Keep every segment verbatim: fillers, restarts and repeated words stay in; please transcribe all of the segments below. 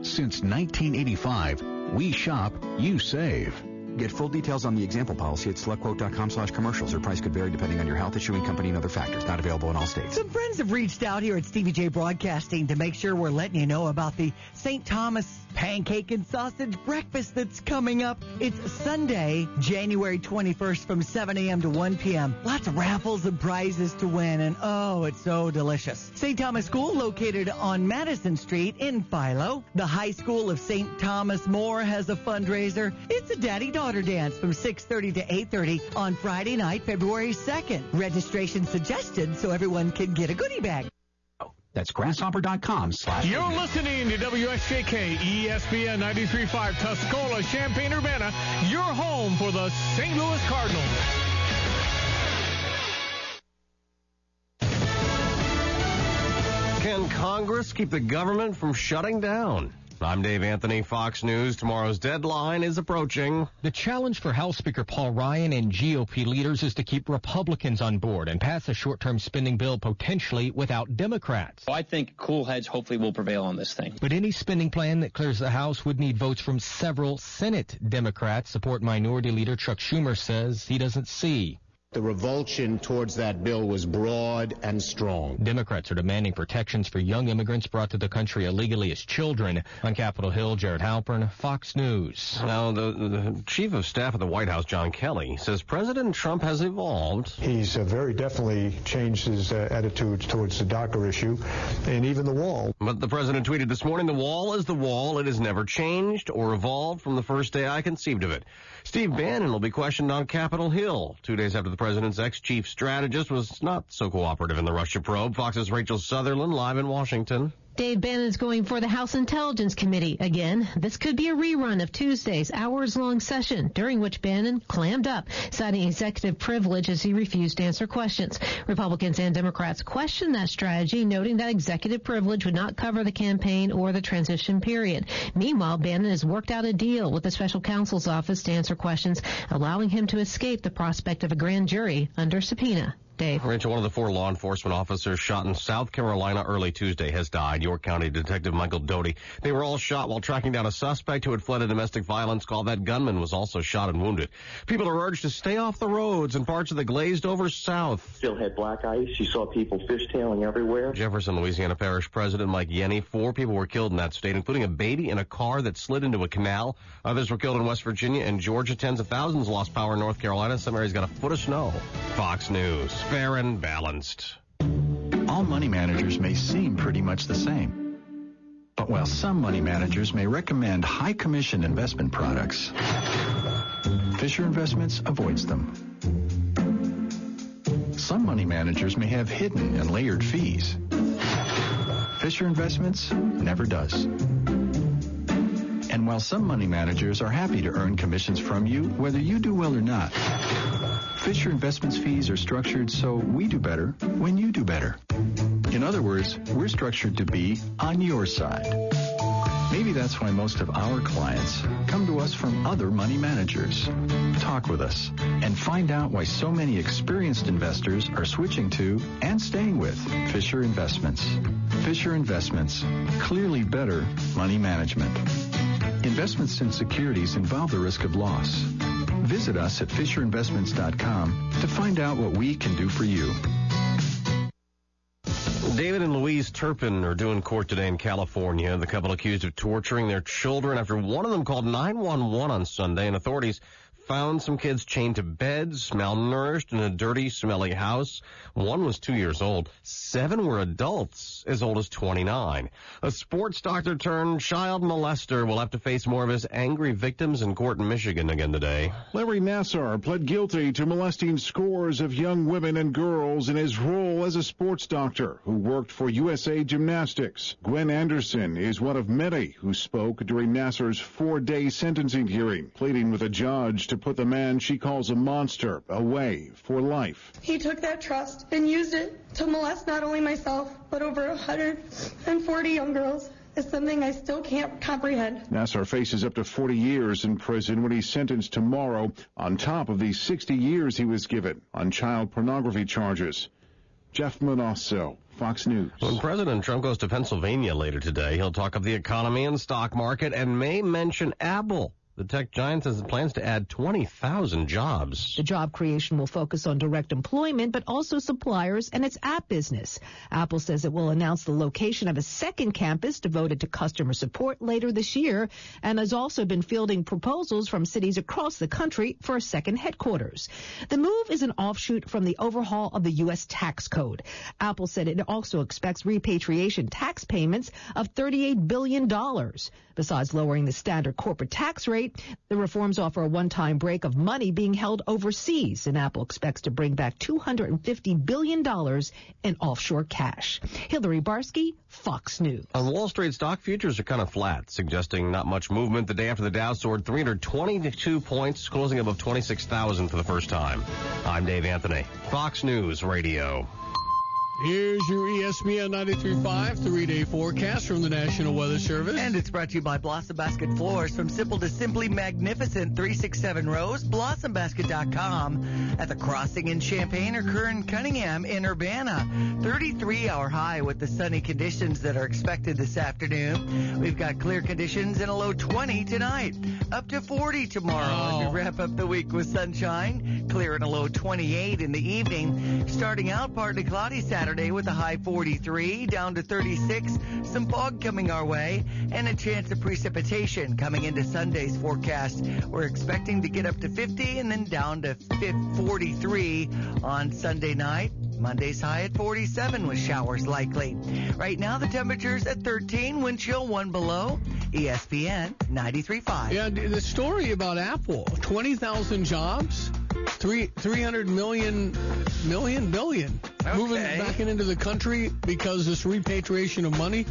Since nineteen eighty-five, we shop, you save. Get full details on the example policy at selectquote.com slash commercials. Your price could vary depending on your health, issuing company, and other factors. Not available in all states. Some friends have reached out here at Stevie J Broadcasting to make sure we're letting you know about the Saint Thomas pancake and sausage breakfast that's coming up. It's Sunday, January twenty-first from seven a.m. to one p.m. Lots of raffles and prizes to win, and oh, it's so delicious. Saint Thomas School, located on Madison Street in Philo. The High School of Saint Thomas More has a fundraiser. It's a daddy-daughter dance from six thirty to eight thirty on Friday night, February second. Registration suggested so everyone can get a goodie bag. That's grasshopper.com slash. You're listening to W S J K E S P N ninety-three point five Tuscola, Champaign-Urbana, your home for the Saint Louis Cardinals. Can Congress keep the government from shutting down? I'm Dave Anthony, Fox News. Tomorrow's deadline is approaching. The challenge for House Speaker Paul Ryan and G O P leaders is to keep Republicans on board and pass a short-term spending bill potentially without Democrats. I think cool heads hopefully will prevail on this thing. But any spending plan that clears the House would need votes from several Senate Democrats. Support Minority Leader Chuck Schumer says he doesn't see. The revulsion towards that bill was broad and strong. Democrats are demanding protections for young immigrants brought to the country illegally as children. On Capitol Hill, Jared Halpern, Fox News. Now, the, the chief of staff of the White House, John Kelly, says President Trump has evolved. He's uh, very definitely changed his uh, attitudes towards the DACA issue and even the wall. But the president tweeted this morning, the wall is the wall. It has never changed or evolved from the first day I conceived of it. Steve Bannon will be questioned on Capitol Hill two days after the president's ex-chief strategist was not so cooperative in the Russia probe. Fox's Rachel Sutherland live in Washington. Dave Bannon's going for the House Intelligence Committee again. This could be a rerun of Tuesday's hours-long session, during which Bannon clammed up, citing executive privilege as he refused to answer questions. Republicans and Democrats questioned that strategy, noting that executive privilege would not cover the campaign or the transition period. Meanwhile, Bannon has worked out a deal with the special counsel's office to answer questions, allowing him to escape the prospect of a grand jury under subpoena. Dave. Rachel, one of the four law enforcement officers shot in South Carolina early Tuesday has died. York County Detective Michael Doty. They were all shot while tracking down a suspect who had fled a domestic violence call. That gunman was also shot and wounded. People are urged to stay off the roads in parts of the glazed-over South. Still had black ice. You saw people fishtailing everywhere. Jefferson, Louisiana Parish President Mike Yenny. Four people were killed in that state, including a baby in a car that slid into a canal. Others were killed in West Virginia and Georgia. Tens of thousands lost power in North Carolina. Some areas got a foot of snow. Fox News. Fair and balanced. All money managers may seem pretty much the same. But while some money managers may recommend high commission investment products, Fisher Investments avoids them. Some money managers may have hidden and layered fees. Fisher Investments never does. And while some money managers are happy to earn commissions from you, whether you do well or not, Fisher Investments fees are structured so we do better when you do better. In other words, we're structured to be on your side. Maybe that's why most of our clients come to us from other money managers. Talk with us and find out why so many experienced investors are switching to and staying with Fisher Investments. Fisher Investments, clearly better money management. Investments in securities involve the risk of loss. Visit us at fisher investments dot com to find out what we can do for you. David and Louise Turpin are due in court today in California. The couple accused of torturing their children after one of them called nine one one on Sunday, and authorities found some kids chained to beds, malnourished in a dirty, smelly house. One was two years old. Seven were adults as old as twenty-nine. A sports doctor turned child molester will have to face more of his angry victims in court in Michigan again today. Larry Nassar pled guilty to molesting scores of young women and girls in his role as a sports doctor who worked for U S A Gymnastics. Gwen Anderson is one of many who spoke during Nassar's four-day sentencing hearing, pleading with a judge to put the man she calls a monster away for life. He took that trust and used it to molest not only myself, but over one hundred forty young girls. It's something I still can't comprehend. Nassar faces up to forty years in prison when he's sentenced tomorrow, on top of the sixty years he was given on child pornography charges. Jeff Manasso, Fox News. When President Trump goes to Pennsylvania later today, he'll talk of the economy and stock market and may mention Apple. The tech giant says it plans to add twenty thousand jobs. The job creation will focus on direct employment, but also suppliers and its app business. Apple says it will announce the location of a second campus devoted to customer support later this year, and has also been fielding proposals from cities across the country for a second headquarters. The move is an offshoot from the overhaul of the U S tax code. Apple said it also expects repatriation tax payments of thirty-eight billion dollars. Besides lowering the standard corporate tax rate, the reforms offer a one-time break of money being held overseas, and Apple expects to bring back two hundred fifty billion dollars in offshore cash. Hillary Barsky, Fox News. On Wall Street, stock futures are kind of flat, suggesting not much movement the day after the Dow soared three hundred twenty-two points, closing above twenty-six thousand for the first time. I'm Dave Anthony, Fox News Radio. Here's your E S P N ninety-three point five three-day forecast from the National Weather Service. And it's brought to you by Blossom Basket Floors. From simple to simply magnificent, three six seven Rose, blossom basket dot com. At the Crossing in Champaign or Kern Cunningham in Urbana. thirty-three hour high with the sunny conditions that are expected this afternoon. We've got clear conditions and a low twenty tonight. Up to forty tomorrow oh. as we wrap up the week with sunshine. Clear and a low twenty-eight in the evening. Starting out partly cloudy Saturday with a high forty-three, down to thirty-six. Some fog coming our way, and a chance of precipitation coming into Sunday's forecast. We're expecting to get up to fifty and then down to forty-three on Sunday night. Monday's high at forty-seven with showers likely. Right now the temperature's at thirteen, wind chill one below. E S P N ninety-three point five. Yeah, the story about Apple, twenty thousand jobs, three, 300 million, million, billion. Okay. Moving back into the country because this repatriation of money,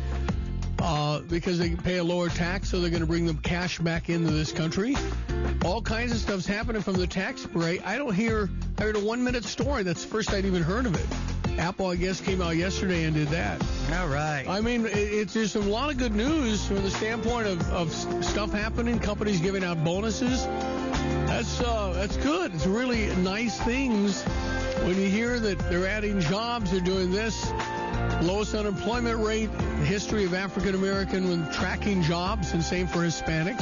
uh, because they pay a lower tax, so they're going to bring them cash back into this country. All kinds of stuff's happening from the tax break. I don't hear, I heard a one-minute story. That's the first I'd even heard of it. Apple, I guess, came out yesterday and did that. All right. I mean, it, it's there's a lot of good news from the standpoint of, of stuff happening, companies giving out bonuses. That's uh, that's good. It's really nice things when you hear that they're adding jobs, they're doing this. Lowest unemployment rate in the history of African American when tracking jobs, and same for Hispanics.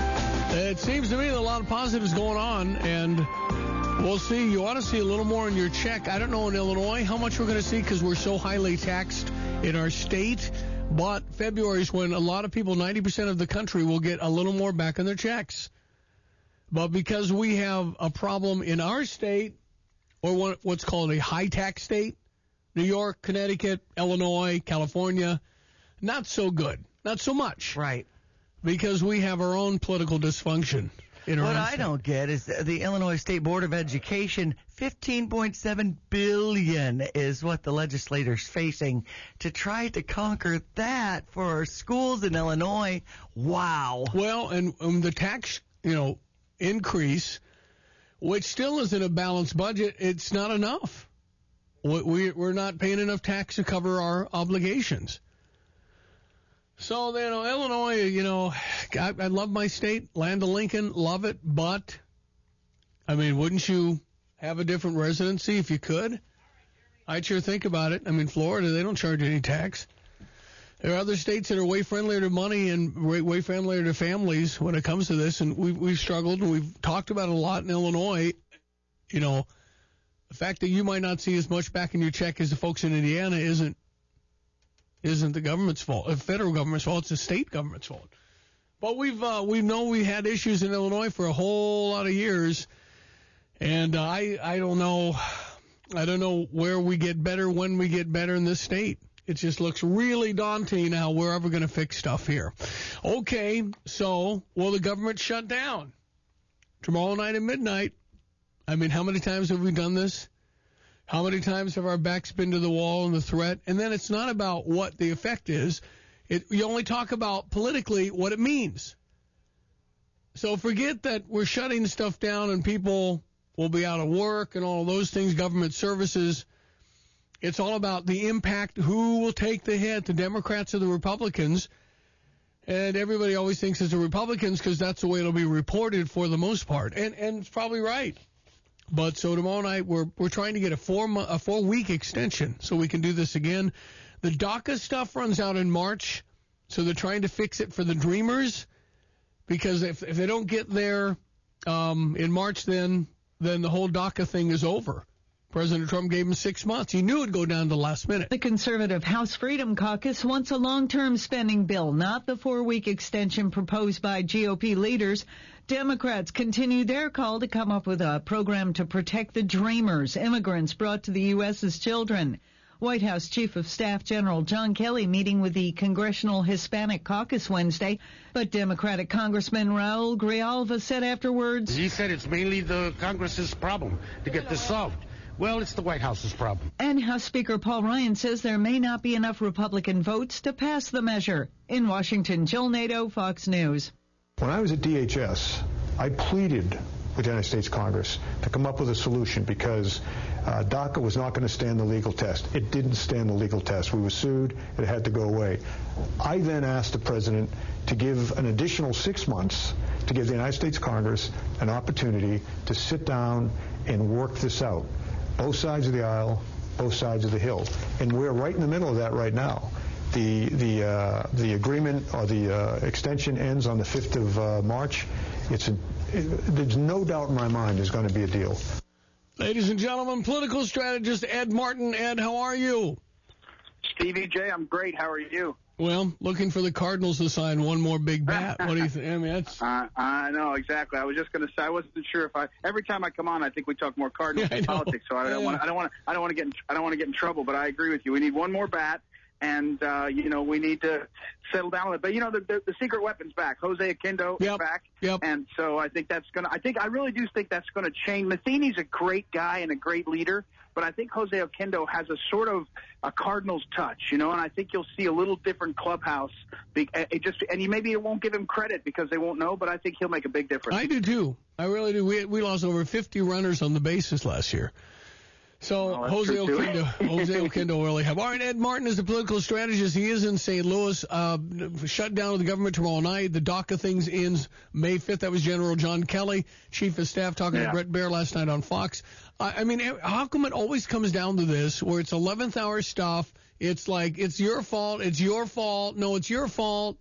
It seems to me that a lot of positives going on, and we'll see. You ought to see a little more in your check. I don't know in Illinois how much we're going to see because we're so highly taxed in our state. But February is when a lot of people, ninety percent of the country, will get a little more back in their checks. But because we have a problem in our state, or what's called a high-tax state, New York, Connecticut, Illinois, California, not so good. Not so much. Right. Because we have our own political dysfunction. In our what own I state. don't get is the Illinois State Board of Education, fifteen point seven billion dollars is what the legislators facing to try to conquer that for our schools in Illinois. Wow. Well, and um, the tax, you know, increase, which still isn't a balanced budget, it's not enough. We, we're not paying enough tax to cover our obligations. So, you know, Illinois, you know, I, I love my state, land of Lincoln, love it, but, I mean, wouldn't you have a different residency if you could? I'd sure think about it. I mean, Florida, they don't charge any tax. There are other states that are way friendlier to money and way, way friendlier to families when it comes to this, and we've, we've struggled, and we've talked about it a lot in Illinois. You know, the fact that you might not see as much back in your check as the folks in Indiana isn't isn't the government's fault, the federal government's fault. It's the state government's fault. But we've uh, we know we had issues in Illinois for a whole lot of years, and uh, I I don't know I don't know where we get better, when we get better in this state. It just looks really daunting how we're ever going to fix stuff here. Okay, so will the government shut down tomorrow night at midnight? I mean, how many times have we done this? How many times have our backs been to the wall and the threat? And then it's not about what the effect is. It, you only talk about politically what it means. So forget that we're shutting stuff down and people will be out of work and all of those things, government services. It's all about the impact, who will take the hit, the Democrats or the Republicans. And everybody always thinks it's the Republicans because that's the way it'll be reported for the most part. And, and it's probably right. But so tomorrow night we're we're trying to get a four mo- a four week extension so we can do this again. The DACA stuff runs out in March, so they're trying to fix it for the Dreamers, because if if they don't get there um, in March, then then the whole DACA thing is over. President Trump gave him six months. He knew it would go down to the last minute. The conservative House Freedom Caucus wants a long-term spending bill, not the four-week extension proposed by G O P leaders. Democrats continue their call to come up with a program to protect the Dreamers, immigrants brought to the U S as children. White House Chief of Staff General John Kelly meeting with the Congressional Hispanic Caucus Wednesday, but Democratic Congressman Raul Grijalva said afterwards, he said it's mainly the Congress's problem to get this solved. Well, it's the White House's problem. And House Speaker Paul Ryan says there may not be enough Republican votes to pass the measure. In Washington, Jill Nato, Fox News. When I was at D H S, I pleaded with the United States Congress to come up with a solution because uh, DACA was not going to stand the legal test. It didn't stand the legal test. We were sued. It had to go away. I then asked the president to give an additional six months to give the United States Congress an opportunity to sit down and work this out. Both sides of the aisle, both sides of the hill. And we're right in the middle of that right now. The the uh, the agreement or the uh, extension ends on the fifth of uh, March. It's a, it, there's no doubt in my mind there's going to be a deal. Ladies and gentlemen, political strategist Ed Martin. Ed, how are you? Stevie J, I'm great. How are you? Well, looking for the Cardinals to sign one more big bat. What do you think? I mean, that's... Uh, I know, exactly. I was just going to say, I wasn't sure if I... Every time I come on, I think we talk more Cardinals yeah, than politics, so I don't yeah. want I don't want I don't want to get in, I don't want to get in trouble, but I agree with you. We need one more bat, and, uh, you know, we need to settle down a little. But, you know, the, the, the secret weapon's back. Jose Oquendo yep. is back. Yep. And so I think that's going to... I think I really do think that's going to change. Matheny's a great guy and a great leader, but I think Jose Oquendo has a sort of a Cardinals touch, you know, and I think you'll see a little different clubhouse. It just, and you maybe it won't give him credit because they won't know, but I think he'll make a big difference. I do too. I really do. We we lost over fifty runners on the bases last year. So oh, Jose Oquendo, Jose Oquendo really have. All right, Ed Martin is a political strategist. He is in Saint Louis. Uh, shut down of the government tomorrow night. The DACA things ends May fifth. That was General John Kelly, Chief of Staff, talking yeah. to Brett Baer last night on Fox. I, I mean, how come it always comes down to this, where it's eleventh hour stuff? It's like, it's your fault. It's your fault. No, it's your fault.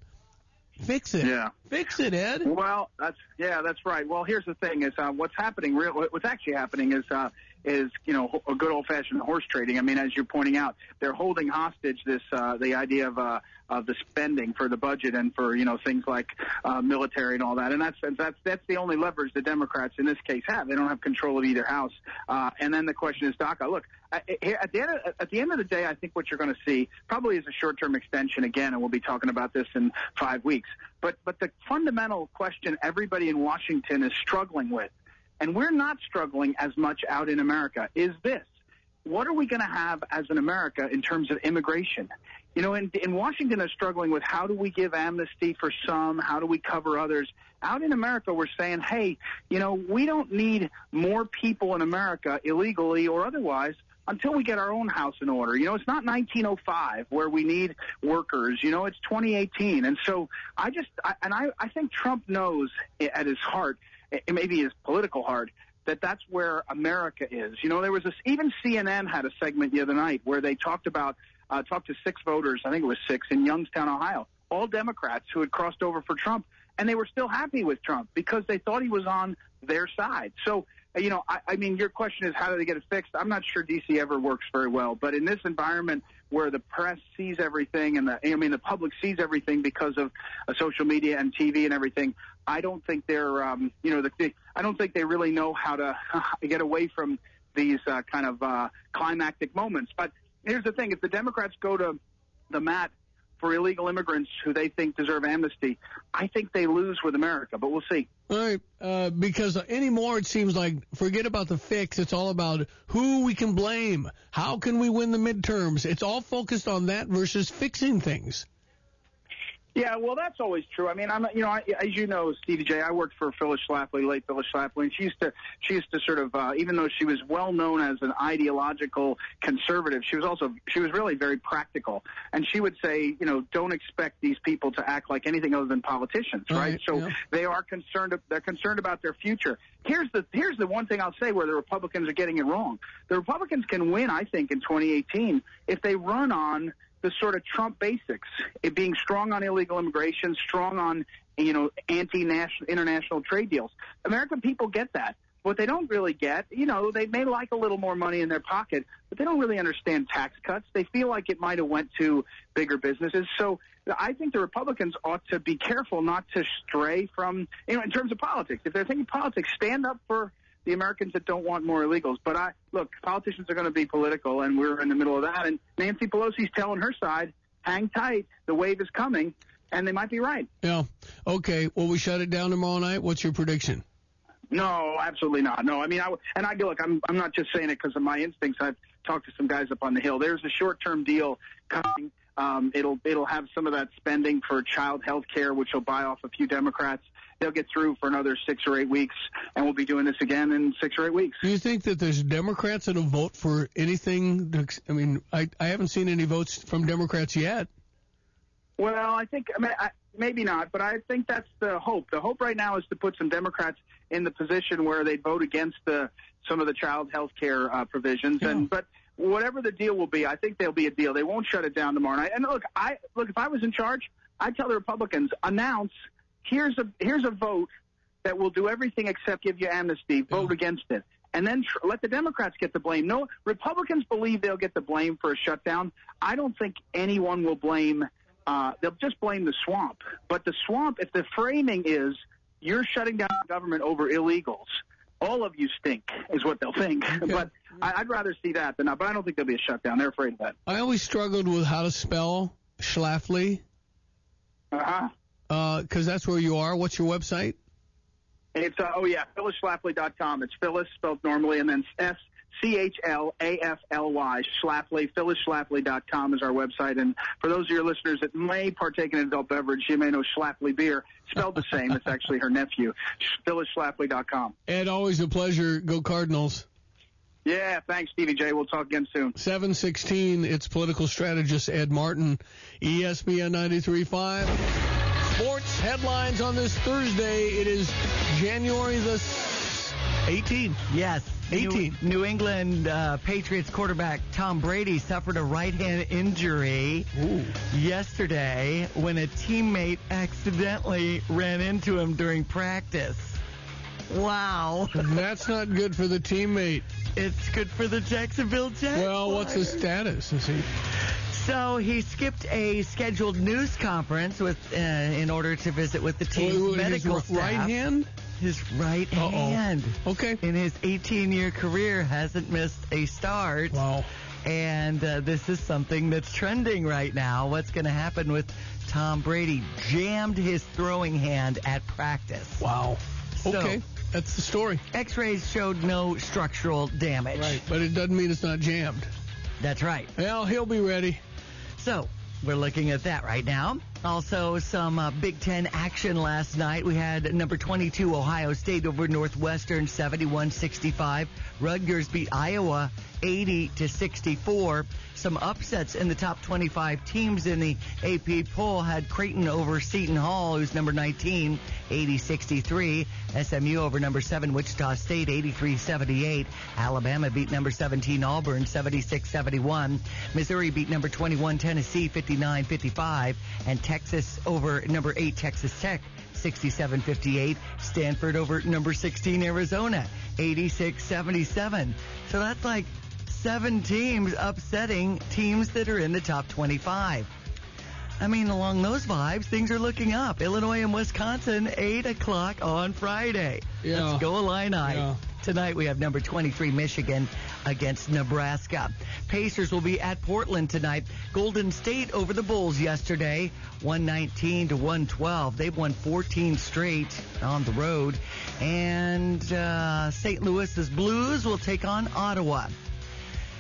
Fix it. Yeah. Fix it, Ed. Well, that's yeah, that's right. Well, here's the thing: is uh, what's happening. Real, what's actually happening is uh, is you know a good old-fashioned horse trading. I mean, as you're pointing out, they're holding hostage this uh, the idea of uh, of the spending for the budget and for you know things like uh, military and all that. And that's that's that's the only leverage the Democrats in this case have. They don't have control of either house. Uh, and then the question is, DACA. Look, at the end of, at the end of the day, I think what you're going to see probably is a short-term extension again, and we'll be talking about this in five weeks. But but the fundamental question everybody in Washington is struggling with, and we're not struggling as much out in America, is this. What are we going to have as an America in terms of immigration? You know, in, in Washington are struggling with how do we give amnesty for some, how do we cover others. Out in America, we're saying, hey, you know, we don't need more people in America illegally or otherwise until we get our own house in order. You know, it's not nineteen oh five where we need workers. You know, it's twenty eighteen. And so I just, I, and I, I think Trump knows at his heart, maybe his political heart, that that's where America is. You know, there was this, even C N N had a segment the other night where they talked about, uh, talked to six voters, I think it was six, in Youngstown, Ohio, all Democrats who had crossed over for Trump, and they were still happy with Trump because they thought he was on their side. So, you know, I, I mean, your question is how do they get it fixed? I'm not sure D C ever works very well, but in this environment where the press sees everything and the, I mean, the public sees everything because of uh, social media and T V and everything, I don't think they're, um, you know, the, the, I don't think they really know how to get away from these uh, kind of uh, climactic moments. But here's the thing: if the Democrats go to the mat for illegal immigrants who they think deserve amnesty, I think they lose with America, but we'll see. All right, uh, because anymore it seems like, forget about the fix, it's all about who we can blame. How can we win the midterms? It's all focused on that versus fixing things. Yeah, well, that's always true. I mean, I'm, you know, I, as you know, Stevie J, I worked for Phyllis Schlafly, late Phyllis Schlafly, and she used to, she used to sort of, uh, even though she was well known as an ideological conservative, she was also, she was really very practical. And she would say, you know, don't expect these people to act like anything other than politicians, right? Right, so yeah. they are concerned, they're concerned about their future. Here's the, here's the one thing I'll say where the Republicans are getting it wrong. The Republicans can win, I think, in twenty eighteen if they run on the sort of Trump basics, it being strong on illegal immigration, strong on, you know, anti-national international trade deals. American people get that. What they don't really get, you know, they may like a little more money in their pocket, but they don't really understand tax cuts. They feel like it might have went to bigger businesses. So I think the Republicans ought to be careful not to stray from, you know, in terms of politics. If they're thinking politics, stand up for the Americans that don't want more illegals. But I look, politicians are going to be political, and we're in the middle of that. And Nancy Pelosi's telling her side, hang tight, the wave is coming, and they might be right. Yeah. Okay. Will we shut it down tomorrow night? What's your prediction? No, absolutely not. No, I mean, I and I look, I'm I'm not just saying it because of my instincts. I've talked to some guys up on the Hill. There's a short-term deal coming. Um, it'll it'll have some of that spending for child health care, which will buy off a few Democrats. They'll get through for another six or eight weeks, and we'll be doing this again in six or eight weeks. Do you think that there's Democrats that'll vote for anything? To, I mean, I, I haven't seen any votes from Democrats yet. Well, I think, I mean, I, maybe not, but I think that's the hope. The hope right now is to put some Democrats in the position where they vote against the, some of the child health care uh, provisions. Yeah. And but whatever the deal will be, I think there'll be a deal. They won't shut it down tomorrow night. And look, I look if I was in charge, I'd tell the Republicans, announce, here's a here's a vote that will do everything except give you amnesty. Vote yeah. against it. And then tr- let the Democrats get the blame. No, Republicans believe they'll get the blame for a shutdown. I don't think anyone will blame Uh, they'll just blame the swamp. But the swamp, if the framing is you're shutting down the government over illegals, all of you stink, is what they'll think. Okay. But I, I'd rather see that than not. But I don't think there'll be a shutdown. They're afraid of that. I always struggled with how to spell Schlafly. Uh-huh. Uh, because that's where you are. What's your website? It's, uh, oh, yeah, Phyllis Schlafly dot com. It's Phyllis spelled normally, and then S. C H L A F L Y, Schlafly, Phyllis Schlafly dot com is our website. And for those of your listeners that may partake in an adult beverage, you may know Schlafly beer. Spelled the same. It's actually her nephew. Phyllis Schlafly dot com. Ed, always a pleasure. Go Cardinals. Yeah, thanks, Stevie J. We'll talk again soon. seven sixteen, it's political strategist Ed Martin, E S P N ninety-three point five. Sports headlines on this Thursday. It is January the eighteenth. Yes. eighteen. New, New England uh, Patriots quarterback Tom Brady suffered a right hand injury Ooh. yesterday when a teammate accidentally ran into him during practice. Wow. That's not good for the teammate. It's good for the Jacksonville Jaguars. Well, what's his status? Is he... So he skipped a scheduled news conference with uh, in order to visit with the team's oh, medical his staff. Right hand? His right Uh-oh. hand. Okay. In his eighteen-year career, hasn't missed a start. Wow. And uh, this is something that's trending right now. What's going to happen with Tom Brady? Jammed his throwing hand at practice. Wow. So, okay. That's the story. X-rays showed no structural damage. Right. But it doesn't mean it's not jammed. That's right. Well, he'll be ready. So, we're looking at that right now. Also, some uh, Big Ten action last night. We had number twenty-two Ohio State over Northwestern, seventy-one sixty-five. Rutgers beat Iowa, eighty to sixty-four. Some upsets in the top twenty-five teams in the A P poll had Creighton over Seton Hall, who's number nineteen, eighty sixty-three. S M U over number seven Wichita State, eighty-three seventy-eight. Alabama beat number seventeen Auburn, seventy-six seventy-one. Missouri beat number twenty-one Tennessee, fifty-nine fifty-five. And Texas over number eight Texas Tech, sixty-seven fifty-eight. Stanford over number sixteen Arizona, eighty-six seventy-seven. So that's like seven teams upsetting teams that are in the top twenty-five. I mean, along those vibes, things are looking up. Illinois and Wisconsin, eight o'clock on Friday. Yeah. Let's go Illini. Yeah. Tonight we have number twenty-three Michigan against Nebraska. Pacers will be at Portland tonight. Golden State over the Bulls yesterday, one nineteen to one twelve. They've won fourteen straight on the road. And uh, Saint Louis's Blues will take on Ottawa.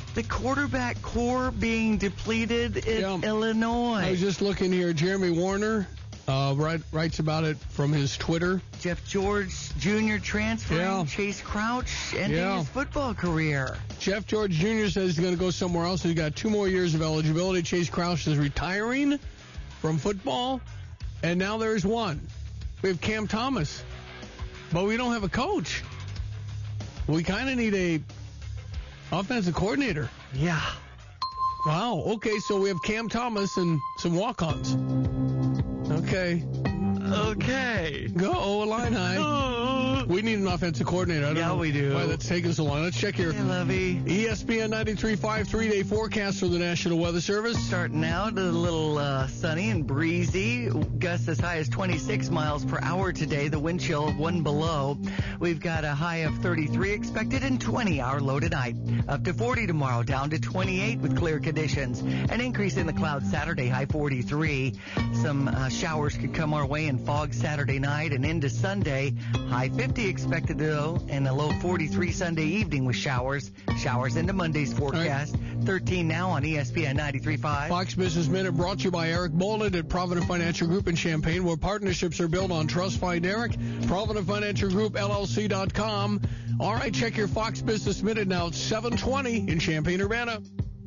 the quarterback core being depleted in Yeah. Illinois. I was just looking here. Jeremy Warner uh, write, writes about it from his Twitter. Jeff George Junior transferring. Yeah. Chase Crouch ending Yeah. his football career. Jeff George Junior says he's going to go somewhere else. He's got two more years of eligibility. Chase Crouch is retiring from football, and now there's one. We have Cam Thomas, but we don't have a coach. We kind of need a offensive coordinator. Yeah. Wow. Okay, so we have Cam Thomas and some walk-ons. Okay. Okay. Go, Illini. We need an offensive coordinator. I don't Yeah, know we do. why that's taking so long. Let's check your Hey, Lovey. E S P N ninety-three point five three-day forecast for the National Weather Service. Starting out a little uh, sunny and breezy. Gusts as high as twenty-six miles per hour today. The wind chill of one below. We've got a high of thirty-three expected and twenty our low tonight. Up to forty tomorrow, down to twenty-eight with clear conditions. An increase in the clouds Saturday, high forty-three. Some uh, showers could come our way and fog Saturday night and into Sunday. High fifty expected though, and a low forty-three Sunday evening with showers. Showers into Monday's forecast. thirteen now on E S P N ninety-three point five. Fox Business Minute brought to you by Eric Boland at Provident Financial Group in Champaign, where partnerships are built on trust. Find Eric, Provident Financial Group L L C dot com. All right, check your Fox Business Minute now. It's seven twenty in Champaign-Urbana.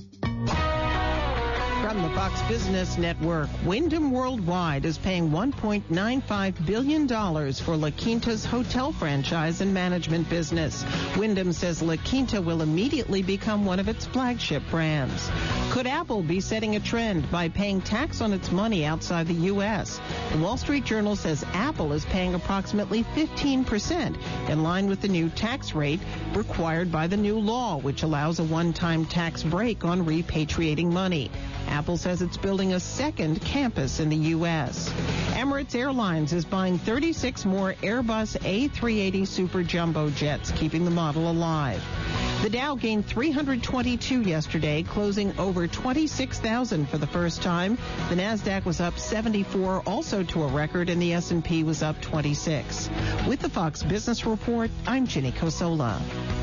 From the Fox Business Network, Wyndham Worldwide is paying one point nine five billion dollars for La Quinta's hotel franchise and management business. Wyndham says La Quinta will immediately become one of its flagship brands. Could Apple be setting a trend by paying tax on its money outside the U S? The Wall Street Journal says Apple is paying approximately fifteen percent, in line with the new tax rate required by the new law, which allows a one-time tax break on repatriating money. Apple says it's building a second campus in the U S. Emirates Airlines is buying thirty-six more Airbus A three eighty Super Jumbo jets, keeping the model alive. The Dow gained three hundred twenty-two yesterday, closing over twenty-six thousand for the first time. The Nasdaq was up seventy-four, also to a record, and the S and P was up twenty-six. With the Fox Business Report, I'm Ginny Cosola.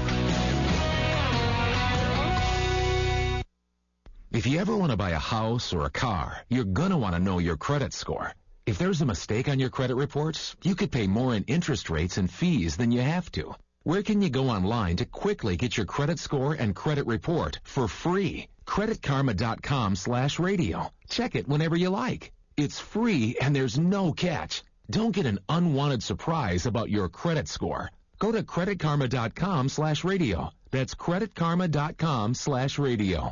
If you ever want to buy a house or a car, you're going to want to know your credit score. If there's a mistake on your credit reports, you could pay more in interest rates and fees than you have to. Where can you go online to quickly get your credit score and credit report for free? credit karma dot com slash radio. Check it whenever you like. It's free and there's no catch. Don't get an unwanted surprise about your credit score. Go to credit karma dot com slash radio. That's credit karma dot com slash radio.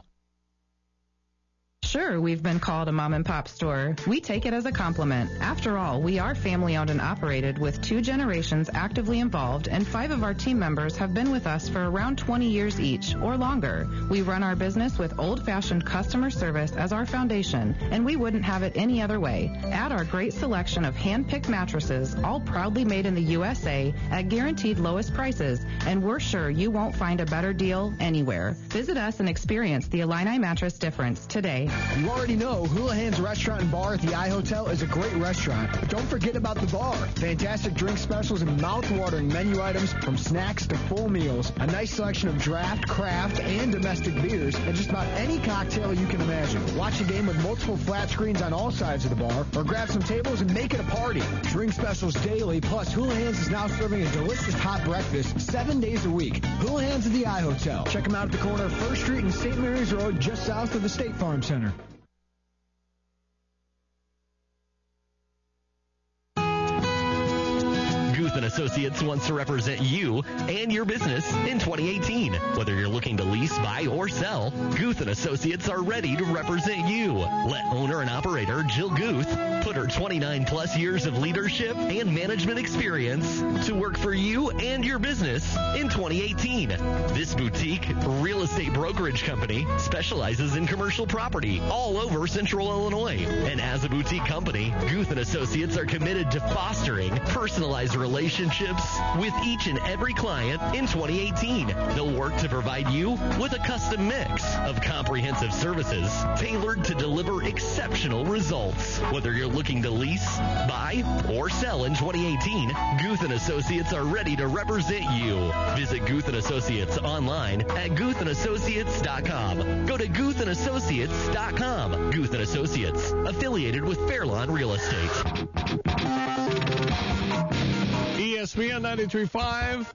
Sure, we've been called a mom and pop store. We take it as a compliment. After all, we are family owned and operated with two generations actively involved, and five of our team members have been with us for around twenty years each or longer. We run our business with old-fashioned customer service as our foundation, and we wouldn't have it any other way. Add our great selection of hand-picked mattresses, all proudly made in the U S A at guaranteed lowest prices, and we're sure you won't find a better deal anywhere. Visit us and experience the Illini mattress difference today. You already know Houlihan's Restaurant and Bar at the iHotel is a great restaurant, but don't forget about the bar. Fantastic drink specials and mouth-watering menu items from snacks to full meals. A nice selection of draft, craft, and domestic beers, and just about any cocktail you can imagine. Watch a game with multiple flat screens on all sides of the bar, or grab some tables and make it a party. Drink specials daily, plus Houlihan's is now serving a delicious hot breakfast seven days a week. Houlihan's at the iHotel. Check them out at the corner of First Street and Saint Mary's Road, just south of the State Farm Center. Guth and Associates wants to represent you and your business in twenty eighteen. Whether you're looking to lease, buy, or sell, Guth and Associates are ready to represent you. Let owner and operator Jill Guth put her twenty-nine plus years of leadership and management experience to work for you and your business in twenty eighteen. This boutique real estate brokerage company specializes in commercial property all over Central Illinois. And as a boutique company, Guth and Associates are committed to fostering personalized relationships with each and every client in twenty eighteen. They'll work to provide you with a custom mix of comprehensive services tailored to deliver exceptional results. Whether you're looking to lease, buy, or or sell in twenty eighteen, Guth and Associates are ready to represent you. Visit Guth and Associates online at guth and associates dot com. Go to guth and associates dot com. Guth and Associates, affiliated with Fairlawn Real Estate. E S P N ninety-three point five.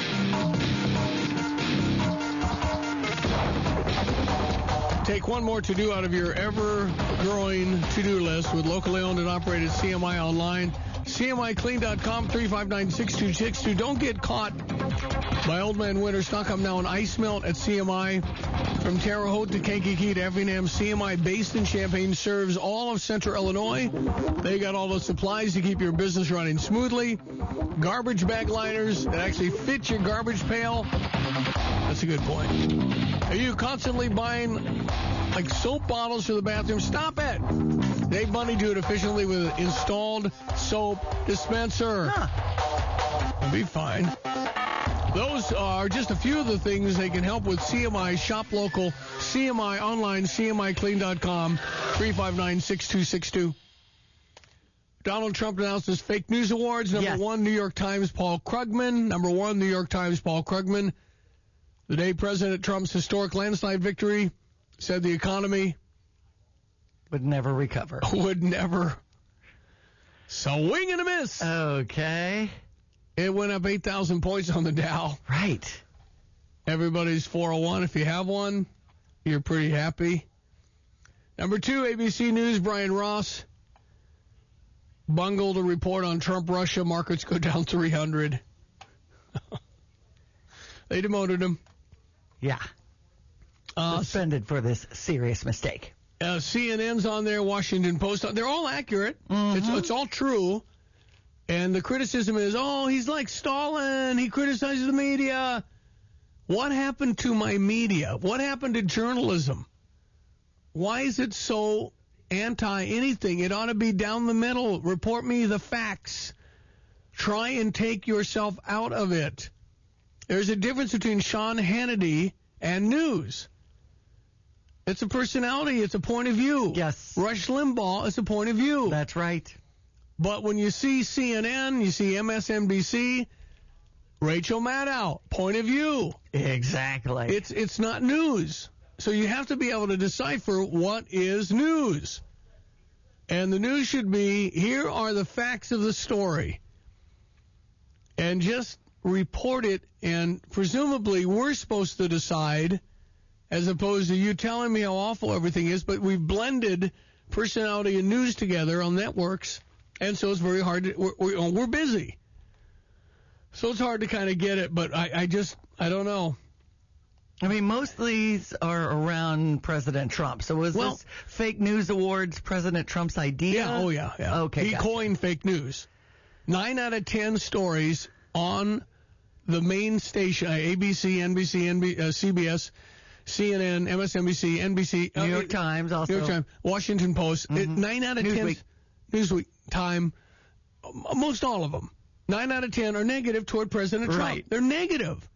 Take one more to-do out of your ever-growing to-do list with locally owned and operated C M I Online. C M I clean dot com, three five nine, six two six two. Don't get caught by Old Man Winter. Stock up now an ice melt at C M I. From Terre Haute to Kankakee to Effingham, C M I based in Champaign serves all of Central Illinois. They got all the supplies to keep your business running smoothly. Garbage bag liners that actually fit your garbage pail. That's a good point. Are you constantly buying like soap bottles for the bathroom? Stop it. Dave Bundy do it efficiently with an installed soap dispenser. Huh. Be fine. Those are just a few of the things they can help with. C M I, shop local, C M I online, C M I clean dot com, three five nine, six two six two. Donald Trump announces fake news awards. Number yes. one, New York Times, Paul Krugman. Number one, New York Times, Paul Krugman. The day President Trump's historic landslide victory said the economy would never recover. Would never. Swing and a miss. Okay. It went up eight thousand points on the Dow. Right. Everybody's four oh one. If you have one, you're pretty happy. Number two, A B C News, Brian Ross bungled a report on Trump-Russia. Markets go down three hundred. They demoted him. Yeah. Uh, Suspended for this serious mistake. Uh, C N N's on there, Washington Post. They're all accurate. Mm-hmm. It's, it's all true. And the criticism is, oh, he's like Stalin. He criticizes the media. What happened to my media? What happened to journalism? Why is it so anti-anything? It ought to be down the middle. Report me the facts. Try and take yourself out of it. There's a difference between Sean Hannity and news. It's a personality. It's a point of view. Yes. Rush Limbaugh is a point of view. That's right. But when you see C N N, you see M S N B C, Rachel Maddow, point of view. Exactly. It's it's not news. So you have to be able to decipher what is news. And the news should be, here are the facts of the story. And just report it, and presumably we're supposed to decide, as opposed to you telling me how awful everything is, but we've blended personality and news together on networks, and so it's very hard to, we're, we're, we're busy. So it's hard to kind of get it, but I, I just, I don't know. I mean, most of these are around President Trump. So was well, this fake news awards President Trump's idea? Yeah, oh yeah, yeah. Okay, he gotcha. coined fake news. Nine out of ten stories on the main station, A B C, N B C, N B, uh, C B S, C N N, M S N B C, N B C. New uh, York Times also. New York Times, Washington Post. Mm-hmm. It, nine out of Newsweek. ten. Newsweek, Time, most all of them. Nine out of ten are negative toward President Trump. Right. They're negative.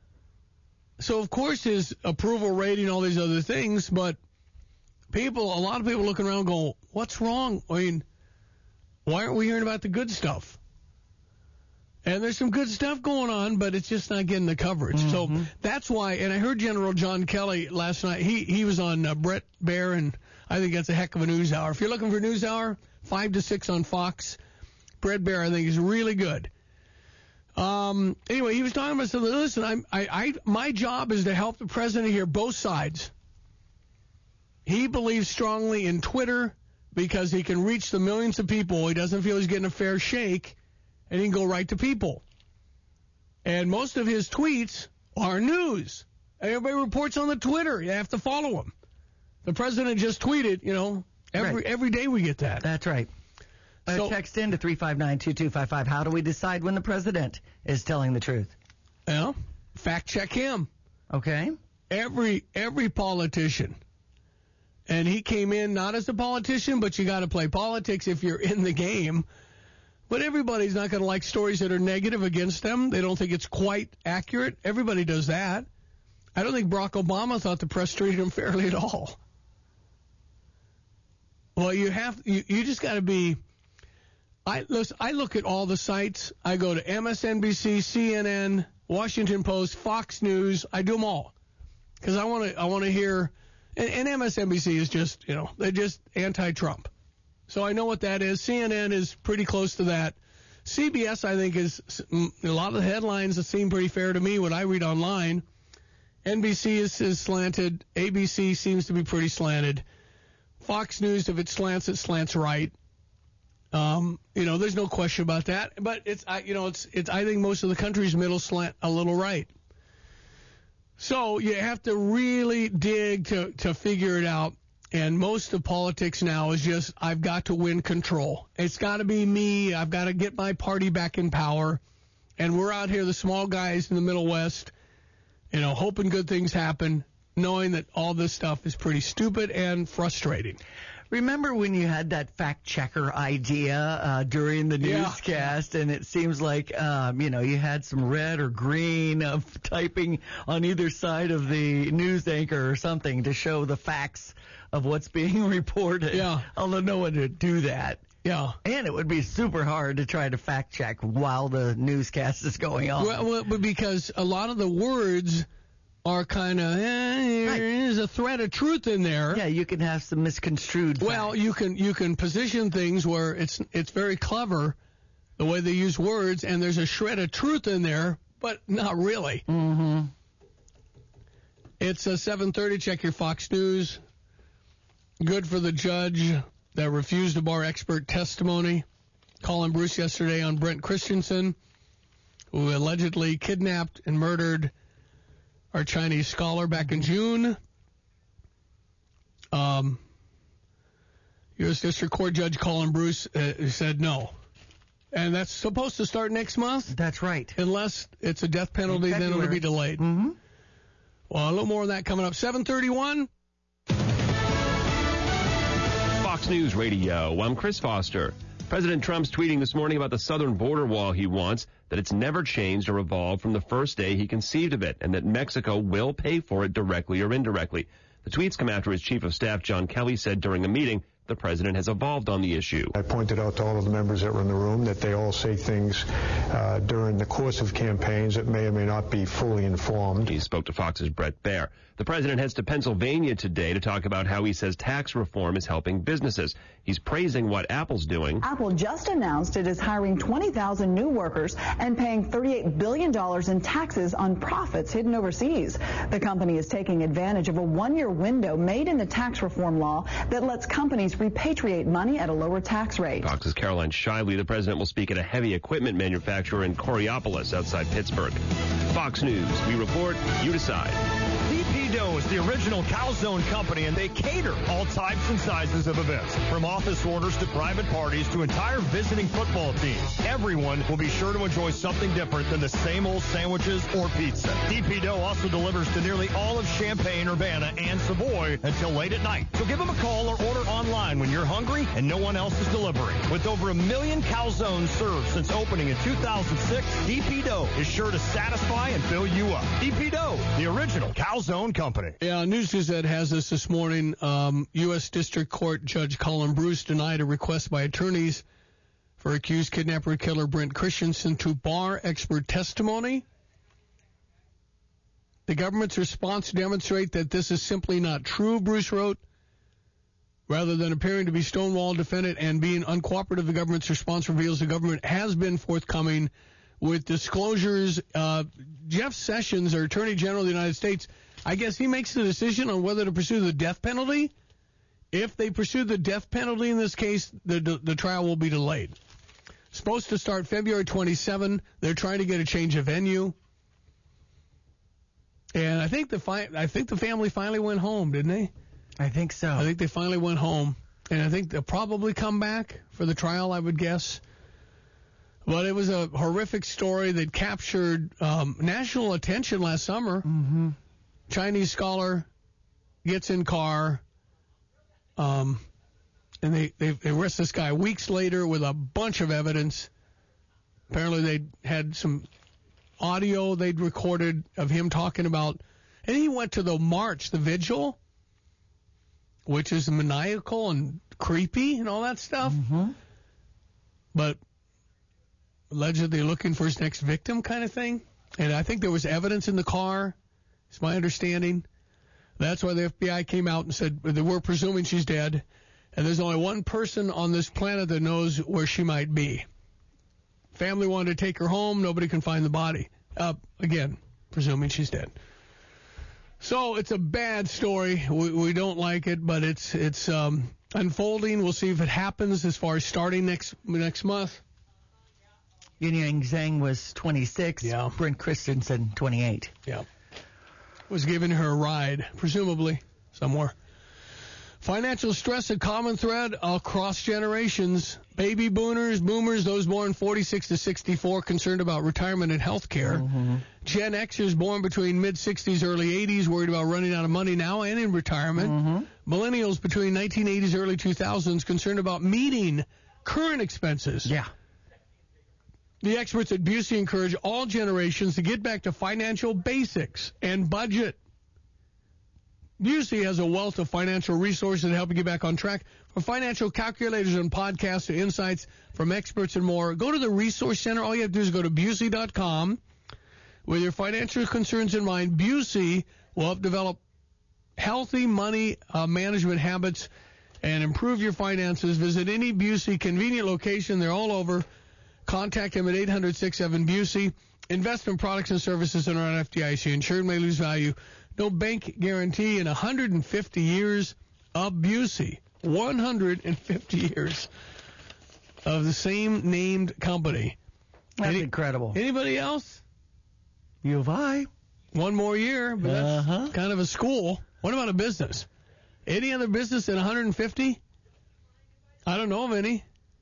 So, of course, his approval rating, all these other things, but people, a lot of people looking around go, what's wrong? I mean, why aren't we hearing about the good stuff? And there's some good stuff going on, but it's just not getting the coverage. Mm-hmm. So that's why, and I heard General John Kelly last night. He he was on uh, Brett Baer, and I think that's a heck of a news hour. If you're looking for a news hour, five to six on Fox. Brett Baer, I think, is really good. Um, anyway, he was talking about something. Listen, I'm, I, I, my job is to help the president hear both sides. He believes strongly in Twitter because he can reach the millions of people. He doesn't feel he's getting a fair shake, and he can go right to people. And most of his tweets are news. Everybody reports on the Twitter. You have to follow him. The president just tweeted, you know, every right. every day we get that. That's right. So, uh, text in to three five nine, two two five five. How do we decide when the president is telling the truth? Well, fact check him. Okay. Every every politician. And he came in not as a politician, but you got to play politics if you're in the game. But everybody's not going to like stories that are negative against them. They don't think it's quite accurate. Everybody does that. I don't think Barack Obama thought the press treated him fairly at all. Well, you have you, you just got to be I listen, I look at all the sites. I go to M S N B C, C N N, Washington Post, Fox News. I do them all because I want to. I want to hear. And, and M S N B C is just, you know, they're just anti-Trump. So I know what that is. C N N is pretty close to that. C B S, I think, is a lot of the headlines that seem pretty fair to me. What I read online. N B C is, is slanted. A B C seems to be pretty slanted. Fox News, if it slants, it slants right. Um, you know, there's no question about that. But it's, I, you know, it's, it's. I think most of the country's middle slant a little right. So you have to really dig to to figure it out. And most of politics now is just, I've got to win control. It's got to be me. I've got to get my party back in power. And we're out here, the small guys in the Middle West, you know, hoping good things happen, knowing that all this stuff is pretty stupid and frustrating. Remember when you had that fact checker idea uh, during the Yeah. newscast, and it seems like um, you know you had some red or green of typing on either side of the news anchor or something to show the facts of what's being reported. Yeah. Although no one would do that. Yeah. And it would be super hard to try to fact check while the newscast is going on. Well, well but because a lot of the words are kind of, eh, there's a thread of truth in there. Yeah, you can have some misconstrued facts. Well, you can you can position things where it's it's very clever the way they use words, and there's a shred of truth in there, but not really. Mm-hmm. It's a seven thirty. Check your Fox News. Good for the judge that refused to bar expert testimony. Colin Bruce yesterday on Brent Christensen, who allegedly kidnapped and murdered our Chinese scholar back in June. Um, U S District Court Judge Colin Bruce uh, said no. And that's supposed to start next month? That's right. Unless it's a death penalty, then it'll be delayed. Mm-hmm. Well, a little more of that coming up. seven thirty-one. Fox News Radio. I'm Chris Foster. President Trump's tweeting this morning about the southern border wall he wants, that it's never changed or evolved from the first day he conceived of it, and that Mexico will pay for it directly or indirectly. The tweets come after his chief of staff, John Kelly, said during a meeting the president has evolved on the issue. I pointed out to all of the members that were in the room that they all say things uh, during the course of campaigns that may or may not be fully informed. He spoke to Fox's Brett Baer. The president heads to Pennsylvania today to talk about how he says tax reform is helping businesses. He's praising what Apple's doing. Apple just announced it is hiring twenty thousand new workers and paying thirty-eight billion dollars in taxes on profits hidden overseas. The company is taking advantage of a one-year window made in the tax reform law that lets companies repatriate money at a lower tax rate. Fox's Caroline Shiley. The president will speak at a heavy equipment manufacturer in Coriopolis outside Pittsburgh. Fox News. We report, you decide. D P Dough is the original Calzone company, and they cater all types and sizes of events, from office orders to private parties to entire visiting football teams. Everyone will be sure to enjoy something different than the same old sandwiches or pizza. D P Dough also delivers to nearly all of Champaign, Urbana, and Savoy until late at night. So give them a call or order online when you're hungry and no one else is delivering. With over a million calzones served since opening in two thousand six, D P Dough is sure to satisfy and fill you up. D P Dough, the original Calzone company. Yeah, News Gazette has this this morning. Um, U S District Court Judge Colin Bruce denied a request by attorneys for accused kidnapper killer Brent Christensen to bar expert testimony. The government's response demonstrates that this is simply not true, Bruce wrote. Rather than appearing to be stonewall defendant and being uncooperative, the government's response reveals the government has been forthcoming with disclosures. Uh, Jeff Sessions, our Attorney General of the United States, I guess he makes the decision on whether to pursue the death penalty. If they pursue the death penalty in this case, the, the, the trial will be delayed. Supposed to start February twenty-seventh. They're trying to get a change of venue. And I think the fi- I think the family finally went home, didn't they? I think so. I think they finally went home. And I think they'll probably come back for the trial, I would guess. But it was a horrific story that captured um, national attention last summer. Mm-hmm. Chinese scholar gets in car, um, and they, they, they arrest this guy weeks later with a bunch of evidence. Apparently they had some audio they'd recorded of him talking about, and he went to the march, the vigil, which is maniacal and creepy and all that stuff. Mm-hmm. but allegedly looking for his next victim kind of thing. And I think there was evidence in the car, is my understanding. That's why the F B I came out and said that we're presuming she's dead, and there's only one person on this planet that knows where she might be. Family wanted to take her home. Nobody can find the body. Uh, again, presuming she's dead. So it's a bad story. We, we don't like it, but it's it's um, unfolding. We'll see if it happens as far as starting next next month. Yin Yang Zhang was twenty-six. Yeah. Brent Christensen, twenty-eight. Yeah. Was giving her a ride, presumably, somewhere. Financial stress, a common thread across generations. Baby boomers, boomers, those born forty-six to sixty-four, concerned about retirement and health care. Mm-hmm. Gen Xers born between mid-sixties, early eighties, worried about running out of money now and in retirement. Mm-hmm. Millennials between nineteen eighties, early two thousands, concerned about meeting current expenses. Yeah. The experts at Busey encourage all generations to get back to financial basics and budget. Busey has a wealth of financial resources to help you get back on track. From financial calculators and podcasts to insights from experts and more, go to the Resource Center. All you have to do is go to Busey dot com. With your financial concerns in mind, Busey will help develop healthy money uh, management habits and improve your finances. Visit any Busey convenient location. They're all over. Contact them at eight hundred, six seven, Busey. Investment products and services that are not F D I C insured may lose value. No bank guarantee in one hundred fifty years of Busey. one hundred fifty years of the same named company. That's Any, incredible. Anybody else? U of I. One more year, but that's uh-huh. kind of a school. What about a business? Any other business at one hundred fifty? I don't know of any.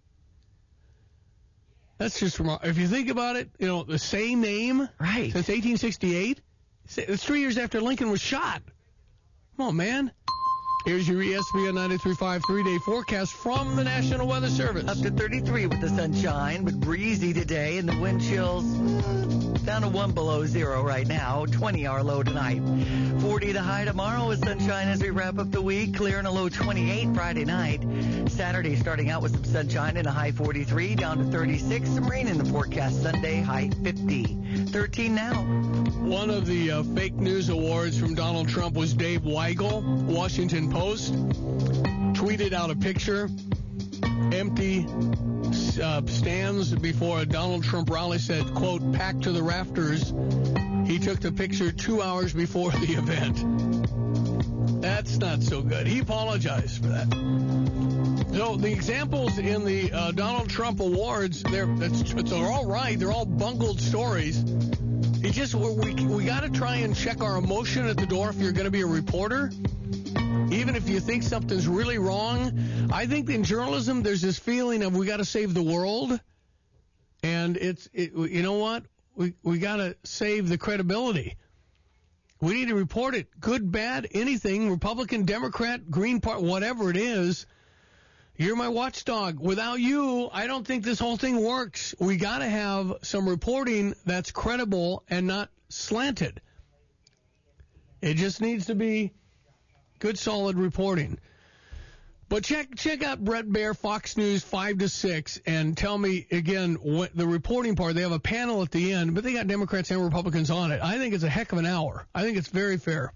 That's just remarkable. If you think about it, you know, the same name right. since eighteen sixty-eight. It's three years after Lincoln was shot. Come on, man. Here's your E S P N ninety-three point five three-day forecast from the National Weather Service. Up to thirty-three with the sunshine, but breezy today, and the wind chills down to one below zero right now. twenty our low tonight. forty the high tomorrow with sunshine as we wrap up the week. Clear and a low twenty-eight Friday night. Saturday starting out with some sunshine and a high forty-three, down to thirty-six. Some rain in the forecast Sunday, high fifty. thirteen now. One of the uh, fake news awards from Donald Trump was Dave Weigel, Washington Post, tweeted out a picture, empty uh, stands before a Donald Trump rally, said, quote, packed to the rafters. He took the picture two hours before the event. That's not so good. He apologized for that. So the examples in the uh, Donald Trump awards, they're, it's, it's, they're all right. They're all bungled stories. It just we we got to try and check our emotion at the door if you're going to be a reporter. Even if you think something's really wrong, I think in journalism there's this feeling of we got to save the world, and it's it, you know what we we got to save the credibility. We need to report it, good, bad, anything, Republican, Democrat, Green Party, whatever it is. You're my watchdog. Without you, I don't think this whole thing works. We got to have some reporting that's credible and not slanted. It just needs to be good, solid reporting. But check check out Brett Baer, Fox News, five to six, and tell me, again, what the reporting part. They have a panel at the end, but they got Democrats and Republicans on it. I think it's a heck of an hour. I think it's very fair.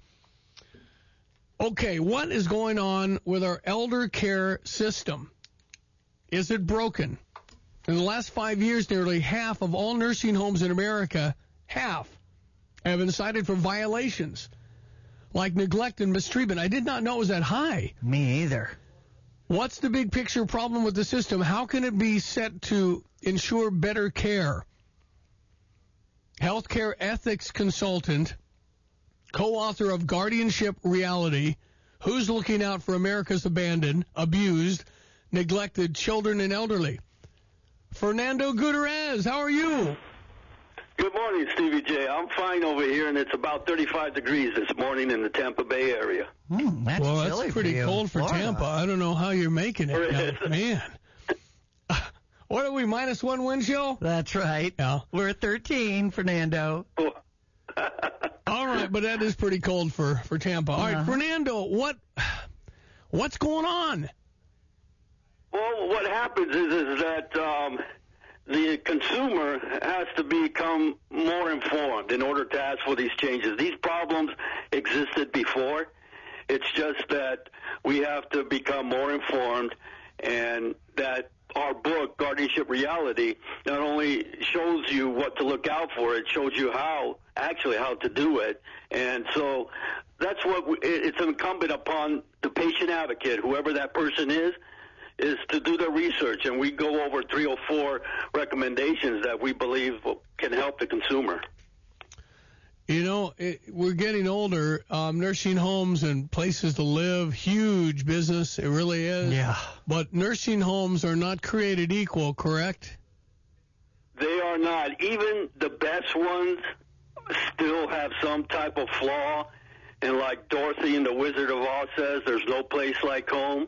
Okay, what is going on with our elder care system? Is it broken? In the last five years, nearly half of all nursing homes in America, half, have been cited for violations like neglect and mistreatment. I did not know it was that high. Me either. What's the big picture problem with the system? How can it be set to ensure better care? Healthcare ethics consultant, co-author of Guardianship Reality, Who's Looking Out for America's Abandoned, Abused, Neglected Children and Elderly. Fernando Gutierrez, how are you? Good morning, Stevie J. I'm fine over here, and it's about thirty-five degrees this morning in the Tampa Bay area. Mm, that's well, chilly that's pretty for you. cold for Florida. Tampa. I don't know how you're making it. Now, man. What are we, minus one wind chill? That's right. Yeah. We're at thirteen, Fernando. All right, but that is pretty cold for, for Tampa. All right, uh-huh. Fernando, what what's going on? Well, what happens is, is that um, the consumer has to become more informed in order to ask for these changes. These problems existed before. It's just that we have to become more informed, and that our book, Guardianship Reality, not only shows you what to look out for, it shows you how, actually how to do it. And so that's what we, it's incumbent upon the patient advocate, whoever that person is, is to do the research. And we go over three or four recommendations that we believe can help the consumer. You know, it, we're getting older. Um, nursing homes and places to live, huge business. It really is. Yeah. But nursing homes are not created equal, correct? They are not. Even the best ones still have some type of flaw. And like Dorothy in The Wizard of Oz says, there's no place like home.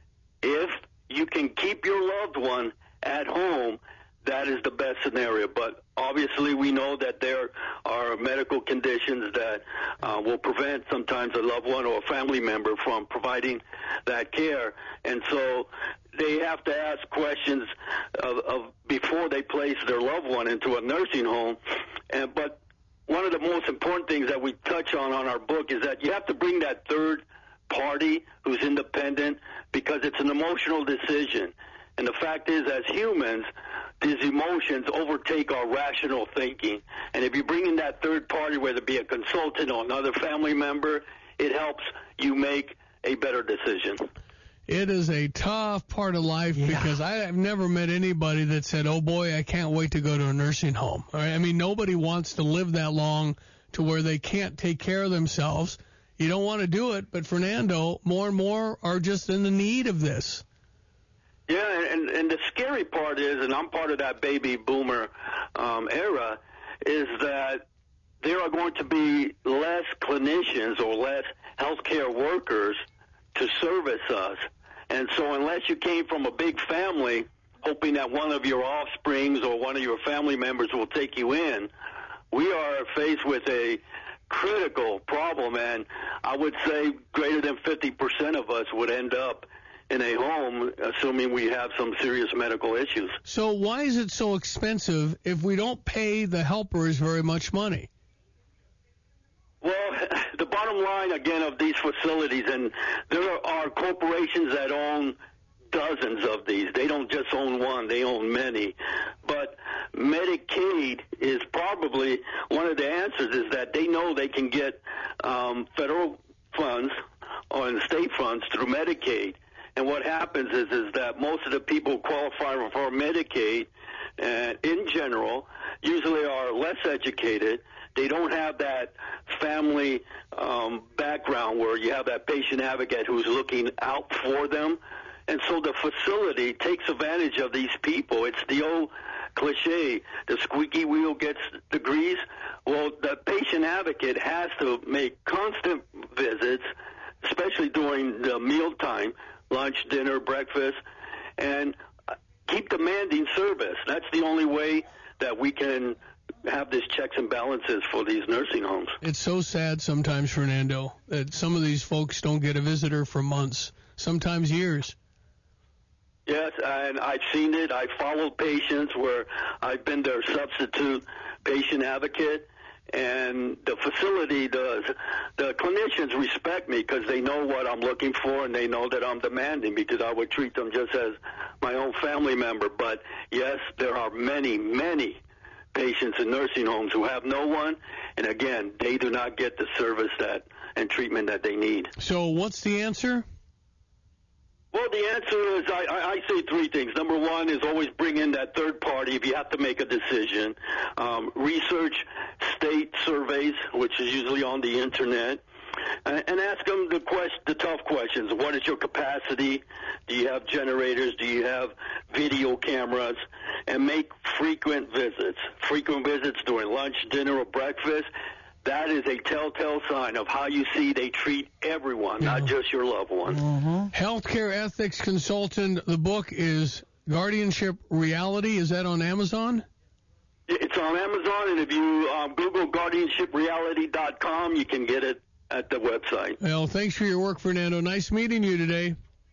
If you can keep your loved one at home, that is the best scenario. But obviously we know that there are medical conditions that uh, will prevent sometimes a loved one or a family member from providing that care. And so they have to ask questions of, of before they place their loved one into a nursing home. And but one of the most important things that we touch on on our book is that you have to bring that third party who's independent, because it's an emotional decision. And the fact is, as humans, these emotions overtake our rational thinking. And if you bring in that third party, whether it be a consultant or another family member, it helps you make a better decision. It is a tough part of life yeah. because I have never met anybody that said, oh, boy, I can't wait to go to a nursing home. All right? I mean, nobody wants to live that long to where they can't take care of themselves. You don't want to do it, but Fernando, more and more are just in the need of this. Yeah, and, and the scary part is, and I'm part of that baby boomer um, era, is that there are going to be less clinicians or less healthcare workers to service us. And so unless you came from a big family, hoping that one of your offsprings or one of your family members will take you in, we are faced with a critical problem. And I would say greater than fifty percent of us would end up in a home, assuming we have some serious medical issues. So why is it so expensive if we don't pay the helpers very much money? Well, the bottom line, again, of these facilities, and there are corporations that own dozens of these. They don't just own one, they own many. But Medicaid is probably one of the answers, is that they know they can get um, federal funds or state funds through Medicaid. And what happens is is that most of the people who qualify for Medicaid, uh, in general, usually are less educated. They don't have that family um, background where you have that patient advocate who's looking out for them. And so the facility takes advantage of these people. It's the old cliche, the squeaky wheel gets the grease. Well, the patient advocate has to make constant visits, especially during the mealtime, lunch, dinner, breakfast, and keep demanding service. That's the only way that we can have this checks and balances for these nursing homes. It's so sad sometimes, Fernando, that some of these folks don't get a visitor for months, sometimes years. Yes, and I've seen it. I've followed patients where I've been their substitute patient advocate, and the facility, the, the clinicians respect me because they know what I'm looking for, and they know that I'm demanding, because I would treat them just as my own family member. But, yes, there are many, many patients in nursing homes who have no one, and, again, they do not get the service that and treatment that they need. So what's the answer? Well, the answer is I, I, I say three things. Number one is always bring in that third party if you have to make a decision. Um, research state surveys, which is usually on the Internet, and, and ask them the, quest, the tough questions. What is your capacity? Do you have generators? Do you have video cameras? And make frequent visits. Frequent visits during lunch, dinner, or breakfast. That is a telltale sign of how you see they treat everyone, not just your loved one. Mm-hmm. Healthcare ethics consultant. The book is Guardianship Reality. Is that on Amazon? It's on Amazon, and if you um, Google guardianship reality dot com, you can get it at the website. Well, thanks for your work, Fernando. Nice meeting you today.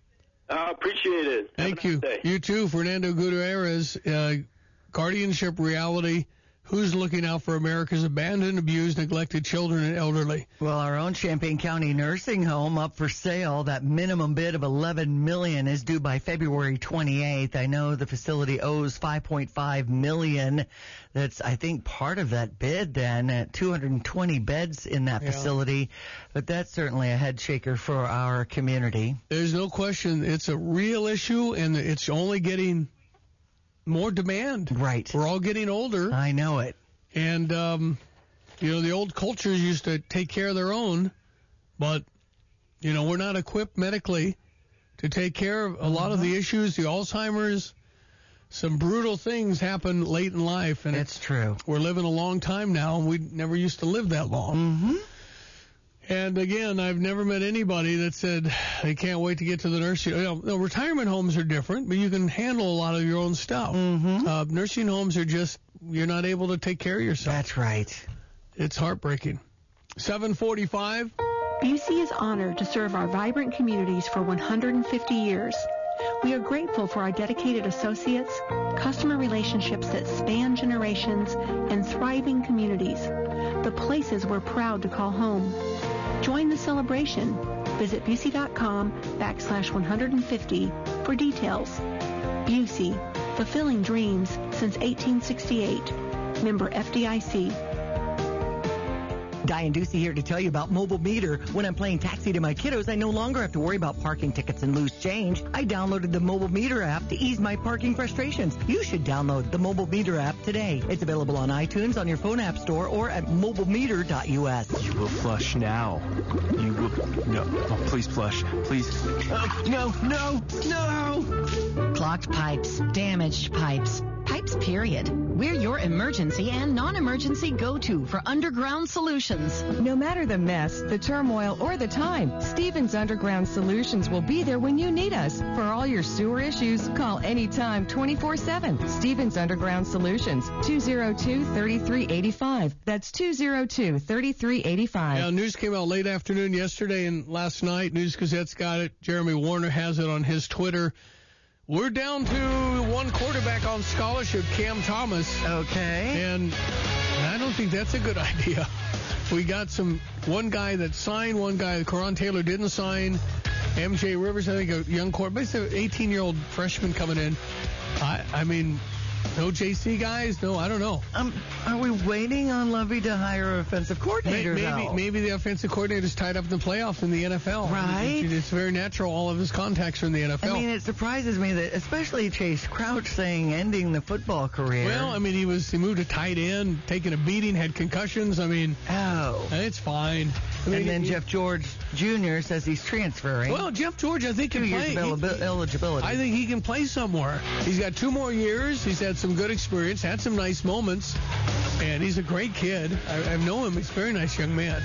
I uh, appreciate it. Thank you. Nice you too, Fernando Gutierrez. Uh, guardianship reality. Who's looking out for America's abandoned, abused, neglected children and elderly? Well, our own Champaign County nursing home up for sale. That minimum bid of eleven million dollars is due by February twenty-eighth. I know the facility owes five point five million dollars. That's, I think, part of that bid then, at two hundred twenty beds in that yeah. facility. But that's certainly a head shaker for our community. There's no question it's a real issue, and it's only getting more demand. Right. We're all getting older. I know it. And, um, you know, the old cultures used to take care of their own, but, you know, we're not equipped medically to take care of a uh-huh. lot of the issues, the Alzheimer's. Some brutal things happen late in life. And it's true. We're living a long time now, and we never used to live that long. Mm-hmm. And again, I've never met anybody that said they can't wait to get to the nursing. You know, retirement homes are different, but you can handle a lot of your own stuff. Mm-hmm. Uh, nursing homes are just, you're not able to take care of yourself. That's right. It's heartbreaking. seven forty-five. Busey is honored to serve our vibrant communities for one hundred fifty years. We are grateful for our dedicated associates, customer relationships that span generations, and thriving communities, the places we're proud to call home. Join the celebration. Visit Busey.com backslash 150 for details. Busey, fulfilling dreams since eighteen sixty-eight. Member F D I C. Diane Ducey here to tell you about Mobile Meter. When I'm playing taxi to my kiddos, I no longer have to worry about parking tickets and loose change. I downloaded the Mobile Meter app to ease my parking frustrations. You should download the Mobile Meter app today. It's available on iTunes, on your phone app store, or at mobile meter dot U S. You will flush now. You will... No. Oh, please flush. Please. Oh, no, no, no! Clogged pipes, damaged pipes, pipes period. We're your emergency and non-emergency go-to for underground solutions. No matter the mess, the turmoil, or the time, Stevens Underground Solutions will be there when you need us. For all your sewer issues, call anytime twenty-four seven. Stevens Underground Solutions, two oh two, three three eight five. That's two oh two, three three eight five. Yeah, news came out late afternoon yesterday and last night. News Gazette's got it. Jeremy Warner has it on his Twitter. We're down to one quarterback on scholarship, Cam Thomas. Okay. And I don't think that's a good idea. We got some one guy that signed, one guy, Karan Taylor, didn't sign. M J Rivers, I think, a young quarterback, basically an eighteen-year-old freshman coming in. I, I mean, no J C guys? No, I don't know. Um, are we waiting on Lovey to hire an offensive coordinator, Maybe, though? maybe the offensive coordinator's tied up in the playoffs in the N F L. Right. It's, it's very natural. All of his contacts are in the N F L. I mean, it surprises me that, especially Chase Crouch saying ending the football career. Well, I mean, he was he moved to tight end, taking a beating, had concussions. I mean, oh, it's fine. I mean, and then he, Jeff George Junior says he's transferring. Well, Jeff George, I think, two can years play. of el- eligibility. I think he can play somewhere. He's got two more years. He's had some good experience, had some nice moments, and he's a great kid. I, I know him. He's a very nice young man.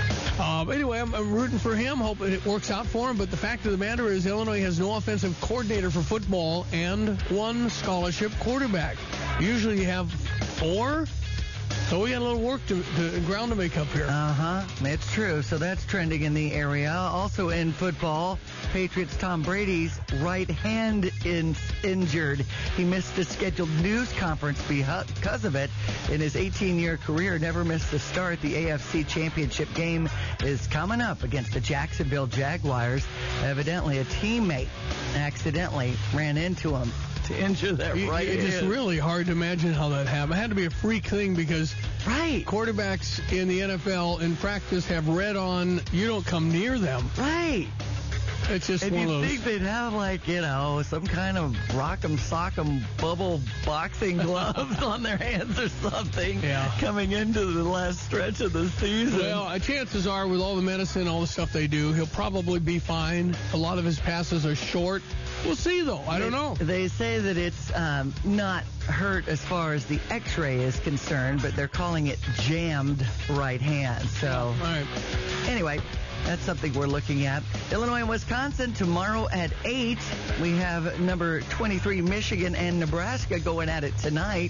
Uh, but anyway, I'm, I'm rooting for him, hoping it works out for him. But the fact of the matter is Illinois has no offensive coordinator for football and one scholarship quarterback. Usually you have four. So we got a little work to, to ground to make up here. Uh-huh. That's true. So that's trending in the area. Also in football, Patriots' Tom Brady's right hand is injured. He missed a scheduled news conference because of it. In his eighteen-year career, never missed a start. The A F C Championship game is coming up against the Jacksonville Jaguars. Evidently, a teammate accidentally ran into him to injure that it, right It's hand. really hard to imagine how that happened. It had to be a freak thing because right. quarterbacks in the N F L in practice have red on. You don't come near them. Right. It's just and one you of those. think they'd have, like, you know, some kind of rock'em sock'em bubble boxing gloves on their hands or something yeah. coming into the last stretch of the season. Well, uh, chances are with all the medicine, all the stuff they do, he'll probably be fine. A lot of his passes are short. We'll see, though. I they, don't know. They say that it's um, not hurt as far as the x-ray is concerned, but they're calling it jammed right hand. So, right. Anyway, that's something we're looking at. Illinois and Wisconsin tomorrow at eight. We have number twenty-three Michigan and Nebraska going at it tonight.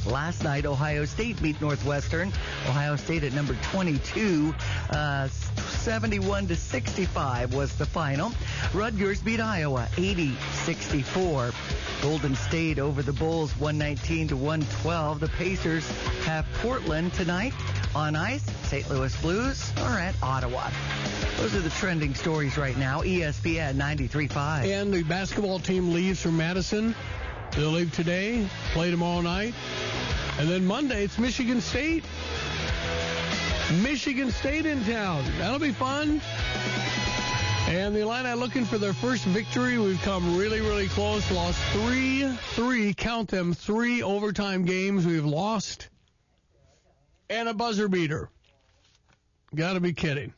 Last night, Ohio State beat Northwestern. Ohio State at number twenty-two, uh, seventy-one to sixty-five was the final. Rutgers beat Iowa, eighty sixty-four. Golden State over the Bulls, one nineteen to one twelve. The Pacers have Portland tonight on ice. Saint Louis Blues are at Ottawa. Those are the trending stories right now. E S P N ninety-three point five. And the basketball team leaves from Madison. They'll leave today, play tomorrow night. And then Monday, it's Michigan State. Michigan State in town. That'll be fun. And the Illini looking for their first victory. We've come really, really close. Lost three, three, count them, three overtime games we've lost. And a buzzer beater. Got to be kidding.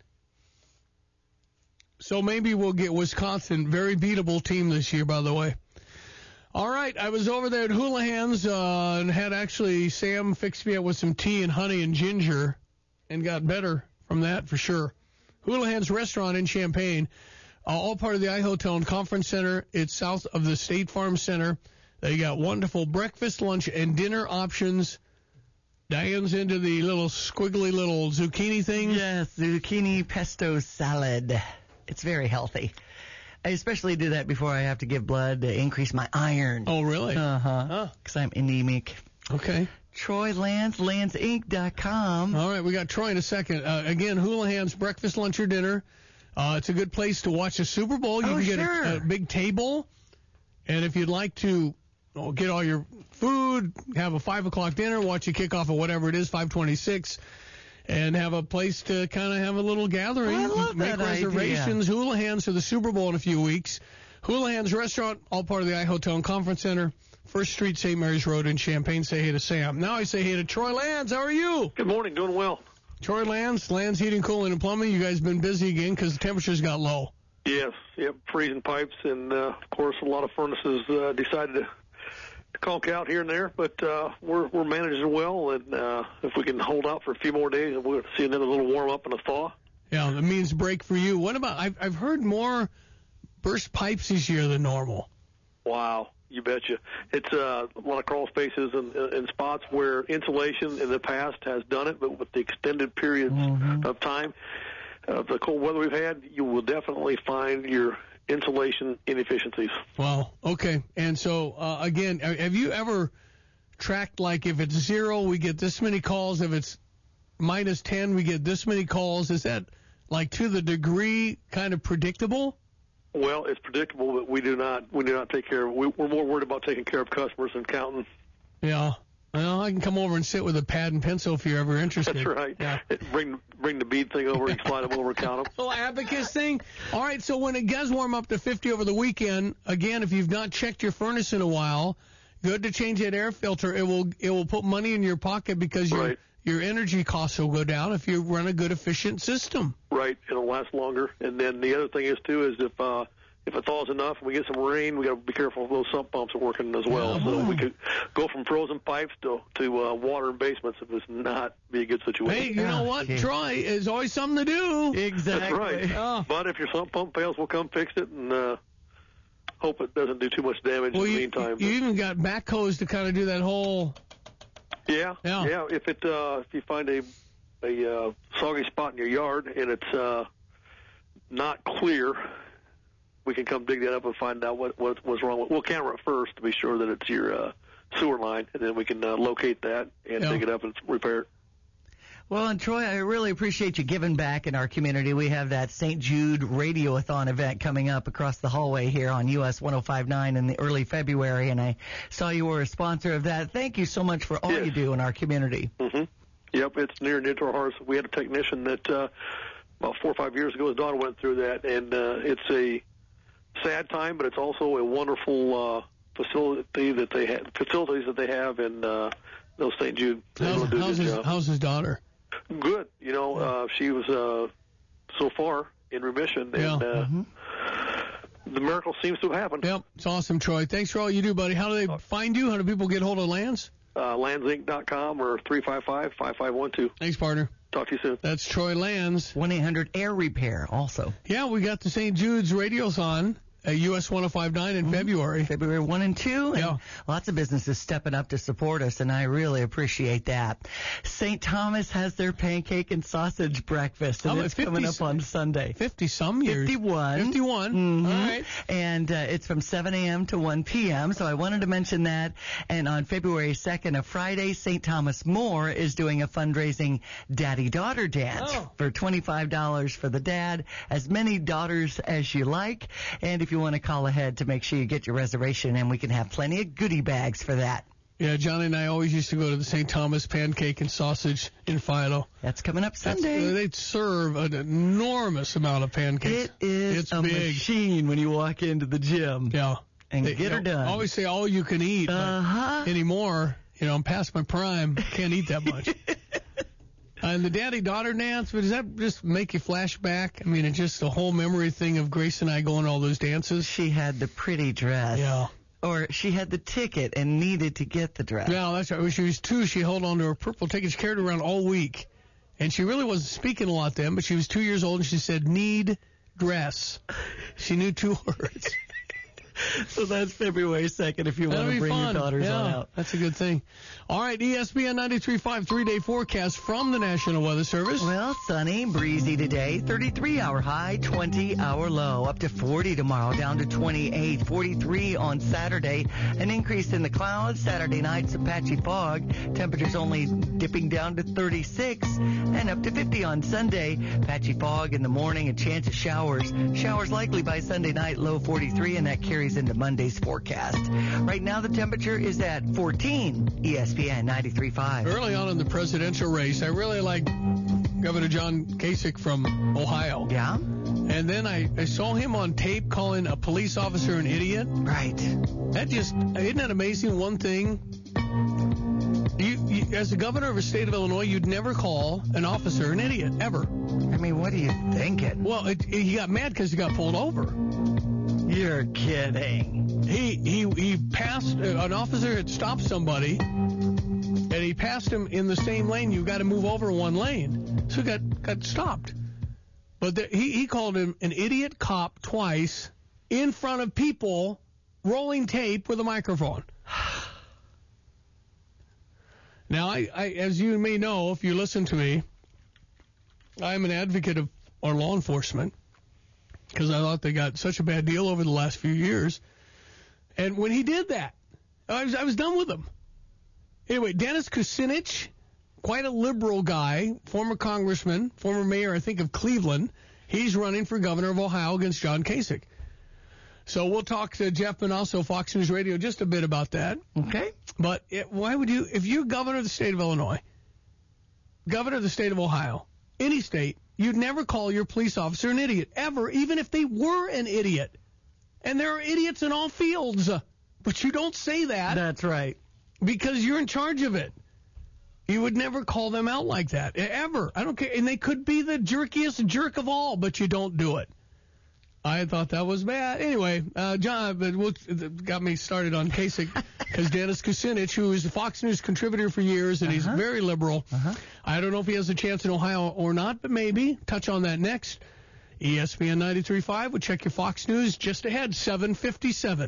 So maybe we'll get Wisconsin. Very beatable team this year, by the way. All right, I was over there at Houlihan's uh, and had actually Sam fix me up with some tea and honey and ginger and got better from that for sure. Houlihan's Restaurant in Champaign, uh, all part of the iHotel and Conference Center. It's south of the State Farm Center. They got wonderful breakfast, lunch, and dinner options. Diane's into the little squiggly little zucchini thing. Yes, zucchini pesto salad. It's very healthy. I especially do that before I have to give blood to increase my iron. Oh, really? Uh-huh. Because I'm anemic. Okay. Troy Lance, Lance Inc dot com. All right, we got Troy in a second. Uh, again, Houlihan's breakfast, lunch, or dinner. Uh, it's a good place to watch the Super Bowl. You oh, can get sure. a, a big table. And if you'd like to oh, get all your food, have a five o'clock dinner, watch a kickoff or whatever it is, five twenty-six, and have a place to kind of have a little gathering. I love Make that reservations. idea. Houlihan's for the Super Bowl in a few weeks. Houlihan's Restaurant, all part of the iHotel and Conference Center. First Street, Saint Mary's Road in Champaign. Say hey to Sam. Now I say hey to Troy Lands. How are you? Good morning. Doing well. Troy Lands, Lands Heating, Cooling, and Plumbing. You guys been busy again because the temperatures got low. Yes. Yep. Freezing pipes, and uh, of course a lot of furnaces uh, decided to, to conk out here and there, but uh, we're we're managing well, and uh, if we can hold out for a few more days, we'll see another little warm up and a thaw. Yeah, that means break for you. What about? I've I've heard more burst pipes this year than normal. Wow. You betcha. It's uh, a lot of crawl spaces and, and spots where insulation in the past has done it, but with the extended periods mm-hmm. of time of the cold weather we've had, you will definitely find your insulation inefficiencies. Wow. Okay. And so, uh, again, have you ever tracked, like, if it's zero, we get this many calls. If it's minus ten, we get this many calls. Is that, like, to the degree kind of predictable? Well, it's predictable, but we do not we do not take care of we, we're more worried about taking care of customers than counting. Yeah. Well, I can come over and sit with a pad and pencil if you're ever interested. That's right. Yeah. Bring bring the bead thing over, you slide them over, count them. Little abacus thing. All right, so when it does warm up to fifty over the weekend, again, if you've not checked your furnace in a while, good to change that air filter. It will it will put money in your pocket because your right. your energy costs will go down if you run a good, efficient system. Right. It'll last longer. And then the other thing is, too, is if uh, if it thaws enough and we get some rain, we got to be careful if those sump pumps are working as well. Yeah. So we could go from frozen pipes to to uh, water in basements. It would not be a good situation. Hey, you know what, Okay. Troy? There's always something to do. Exactly. That's right. Oh. But if your sump pump fails, we'll come fix it and uh, hope it doesn't do too much damage Well, in the you, meantime. you even got backhoes to kind of do that whole... Yeah, Yeah. yeah. If it uh, if you find a a uh, soggy spot in your yard and it's uh, not clear, we can come dig that up and find out what what was wrong. We'll camera it first to be sure that it's your uh, sewer line, and then we can uh, locate that and Yeah. dig it up and repair it. Well, and Troy, I really appreciate you giving back in our community. We have that Saint Jude Radioathon event coming up across the hallway here on U S one oh five point nine in the early February, and I saw you were a sponsor of that. Thank you so much for all Yes. you do in our community. Mm-hmm. Yep, it's near and dear to our hearts. We had a technician that uh, about four or five years ago, his daughter went through that, and uh, it's a sad time, but it's also a wonderful uh, facility that they have, facilities that they have in uh, those Saint Jude. They're How's, able to do a how's, good his, job. how's his daughter? Good. You know, uh, she was uh, so far in remission, and Yeah. uh, Mm-hmm. the miracle seems to have happened. Yep, it's awesome, Troy. Thanks for all you do, buddy. How do they find you? How do people get hold of Lance? Uh, lands inc dot com or three five five, five five one two. Thanks, partner. Talk to you soon. That's Troy Lands. one eight hundred air repair also. Yeah, we got the Saint Jude's Radiothon at U S one oh five point nine in mm-hmm. February. February one and two. And yeah. Lots of businesses stepping up to support us, and I really appreciate that. Saint Thomas has their pancake and sausage breakfast, and oh, it's fifty, coming up on Sunday. fifty-some years. fifty-one. fifty-one. Mm-hmm. All right. And uh, it's from seven a.m. to one p.m., so I wanted to mention that. And on February second, a Friday, Saint Thomas More is doing a fundraising daddy-daughter dance oh. for twenty-five dollars for the dad, as many daughters as you like. And if you want to call ahead to make sure you get your reservation, and we can have plenty of goodie bags for that. Yeah, Johnny and I always used to go to the Saint Thomas Pancake and Sausage in Philo. That's coming up Sunday. Uh, they serve an enormous amount of pancakes. It is it's a big. machine when you walk into the gym. Yeah. And they, get her know, done. I always say all you can eat. Uh-huh. Anymore, you know, I'm past my prime. Can't eat that much. And the daddy-daughter dance, but does that just make you flash back? I mean, it's just the whole memory thing of Grace and I going to all those dances. She had the pretty dress. Yeah. Or she had the ticket and needed to get the dress. No, that's right. When she was two, she held on to her purple ticket. She carried it around all week. And she really wasn't speaking a lot then, but she was two years old, and she said, need dress. She knew two words. So that's February second if you That'll want to bring fun. your daughters yeah, on out. That's a good thing. All right, E S P N ninety-three point five three-day forecast from the National Weather Service. Well, sunny, breezy today, thirty-three hour high, twenty hour low, up to forty tomorrow, down to twenty-eight, forty-three on Saturday. An increase in the clouds. Saturday night, some patchy fog. Temperatures only dipping down to thirty-six and up to fifty on Sunday. Patchy fog in the morning, a chance of showers. Showers likely by Sunday night, low forty-three, and that carries into Monday's forecast. Right now, the temperature is at fourteen. E S P N ninety-three point five. Early on in the presidential race, I really liked Governor John Kasich from Ohio. Yeah? And then I, I saw him on tape calling a police officer an idiot. Right. That just, isn't that amazing? One thing, you, you as the governor of a state of Illinois, you'd never call an officer an idiot, ever. I mean, what are you thinking? Well, it, it, he got mad because he got pulled over. You're kidding. He he he passed, uh, an officer had stopped somebody, and he passed him in the same lane. You've got to move over one lane. So he got, got stopped. But the, he, he called him an idiot cop twice in front of people, rolling tape with a microphone. Now, I, I as you may know, if you listen to me, I'm an advocate of our law enforcement, because I thought they got such a bad deal over the last few years. And when he did that, I was I was done with him. Anyway, Dennis Kucinich, quite a liberal guy, former congressman, former mayor, I think, of Cleveland. He's running for governor of Ohio against John Kasich. So we'll talk to Jeff Manasso, Fox News Radio, just a bit about that. Okay. But it, why would you, if you're governor of the state of Illinois, governor of the state of Ohio, any state, you'd never call your police officer an idiot, ever, even if they were an idiot. And there are idiots in all fields. But you don't say that. That's right. Because you're in charge of it. You would never call them out like that, ever. I don't care. And they could be the jerkiest jerk of all, but you don't do it. I thought that was bad. Anyway, uh, John, but what got me started on Kasich is Dennis Kucinich, who is a Fox News contributor for years, and uh-huh. he's very liberal. Uh-huh. I don't know if he has a chance in Ohio or not, but maybe. Touch on that next. E S P N ninety-three point five. We'll check your Fox News just ahead, seven fifty-seven.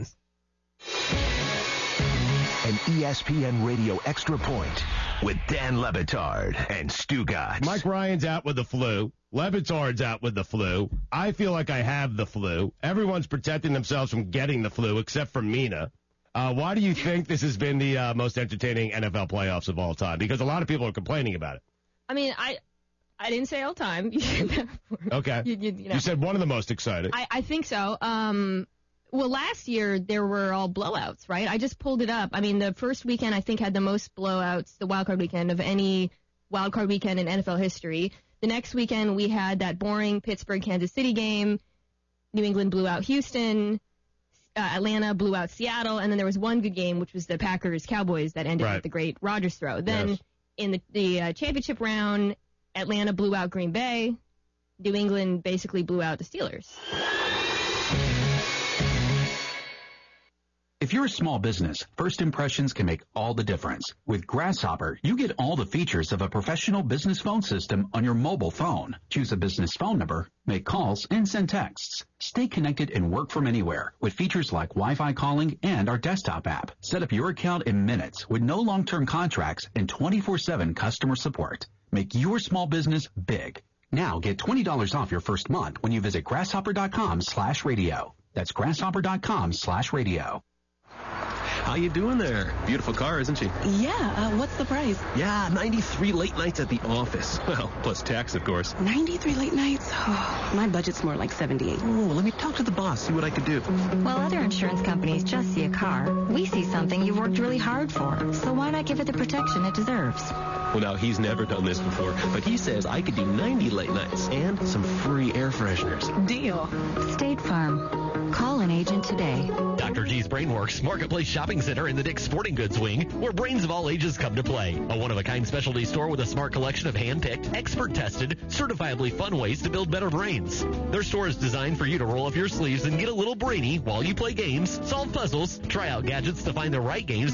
An E S P N Radio Extra Point with Dan Le Batard and Stugotz. Mike Ryan's out with the flu. Le Batard's out with the flu. I feel like I have the flu. Everyone's protecting themselves from getting the flu except for Mina. Uh, why do you think this has been the uh, most entertaining N F L playoffs of all time? Because a lot of people are complaining about it. I mean, I I didn't say all time. Okay. You, you, you, know. You said one of the most exciting. I, I think so. Um, well, last year there were all blowouts, right? I just pulled it up. I mean, the first weekend I think had the most blowouts, the wild card weekend, of any wild card weekend in N F L history. The next weekend we had that boring Pittsburgh-Kansas City game. New England blew out Houston. Uh, Atlanta blew out Seattle. And then there was one good game, which was the Packers-Cowboys that ended right. with the great Rodgers throw. Then yes. in the, the uh, championship round, Atlanta blew out Green Bay. New England basically blew out the Steelers. If you're a small business, first impressions can make all the difference. With Grasshopper, you get all the features of a professional business phone system on your mobile phone. Choose a business phone number, make calls, and send texts. Stay connected and work from anywhere with features like Wi-Fi calling and our desktop app. Set up your account in minutes with no long-term contracts and twenty-four seven customer support. Make your small business big. Now get twenty dollars off your first month when you visit grasshopper.com slash radio. That's grasshopper.com slash radio. How you doing there? Beautiful car, isn't she? Yeah, uh, what's the price? Yeah, ninety-three late nights at the office. Well, plus tax, of course. ninety-three late nights? Oh, my budget's more like seventy-eight. Oh, let me talk to the boss, see what I could do. While other insurance companies just see a car, we see something you've worked really hard for. So why not give it the protection it deserves? Well, now, he's never done this before, but he says I could do ninety late nights and some free air fresheners. Deal. State Farm. Call an agent today. Doctor G's Brainworks Marketplace Shopping Center in the Dick's Sporting Goods Wing, where brains of all ages come to play. A one-of-a-kind specialty store with a smart collection of hand-picked, expert-tested, certifiably fun ways to build better brains. Their store is designed for you to roll up your sleeves and get a little brainy while you play games, solve puzzles, try out gadgets to find the right games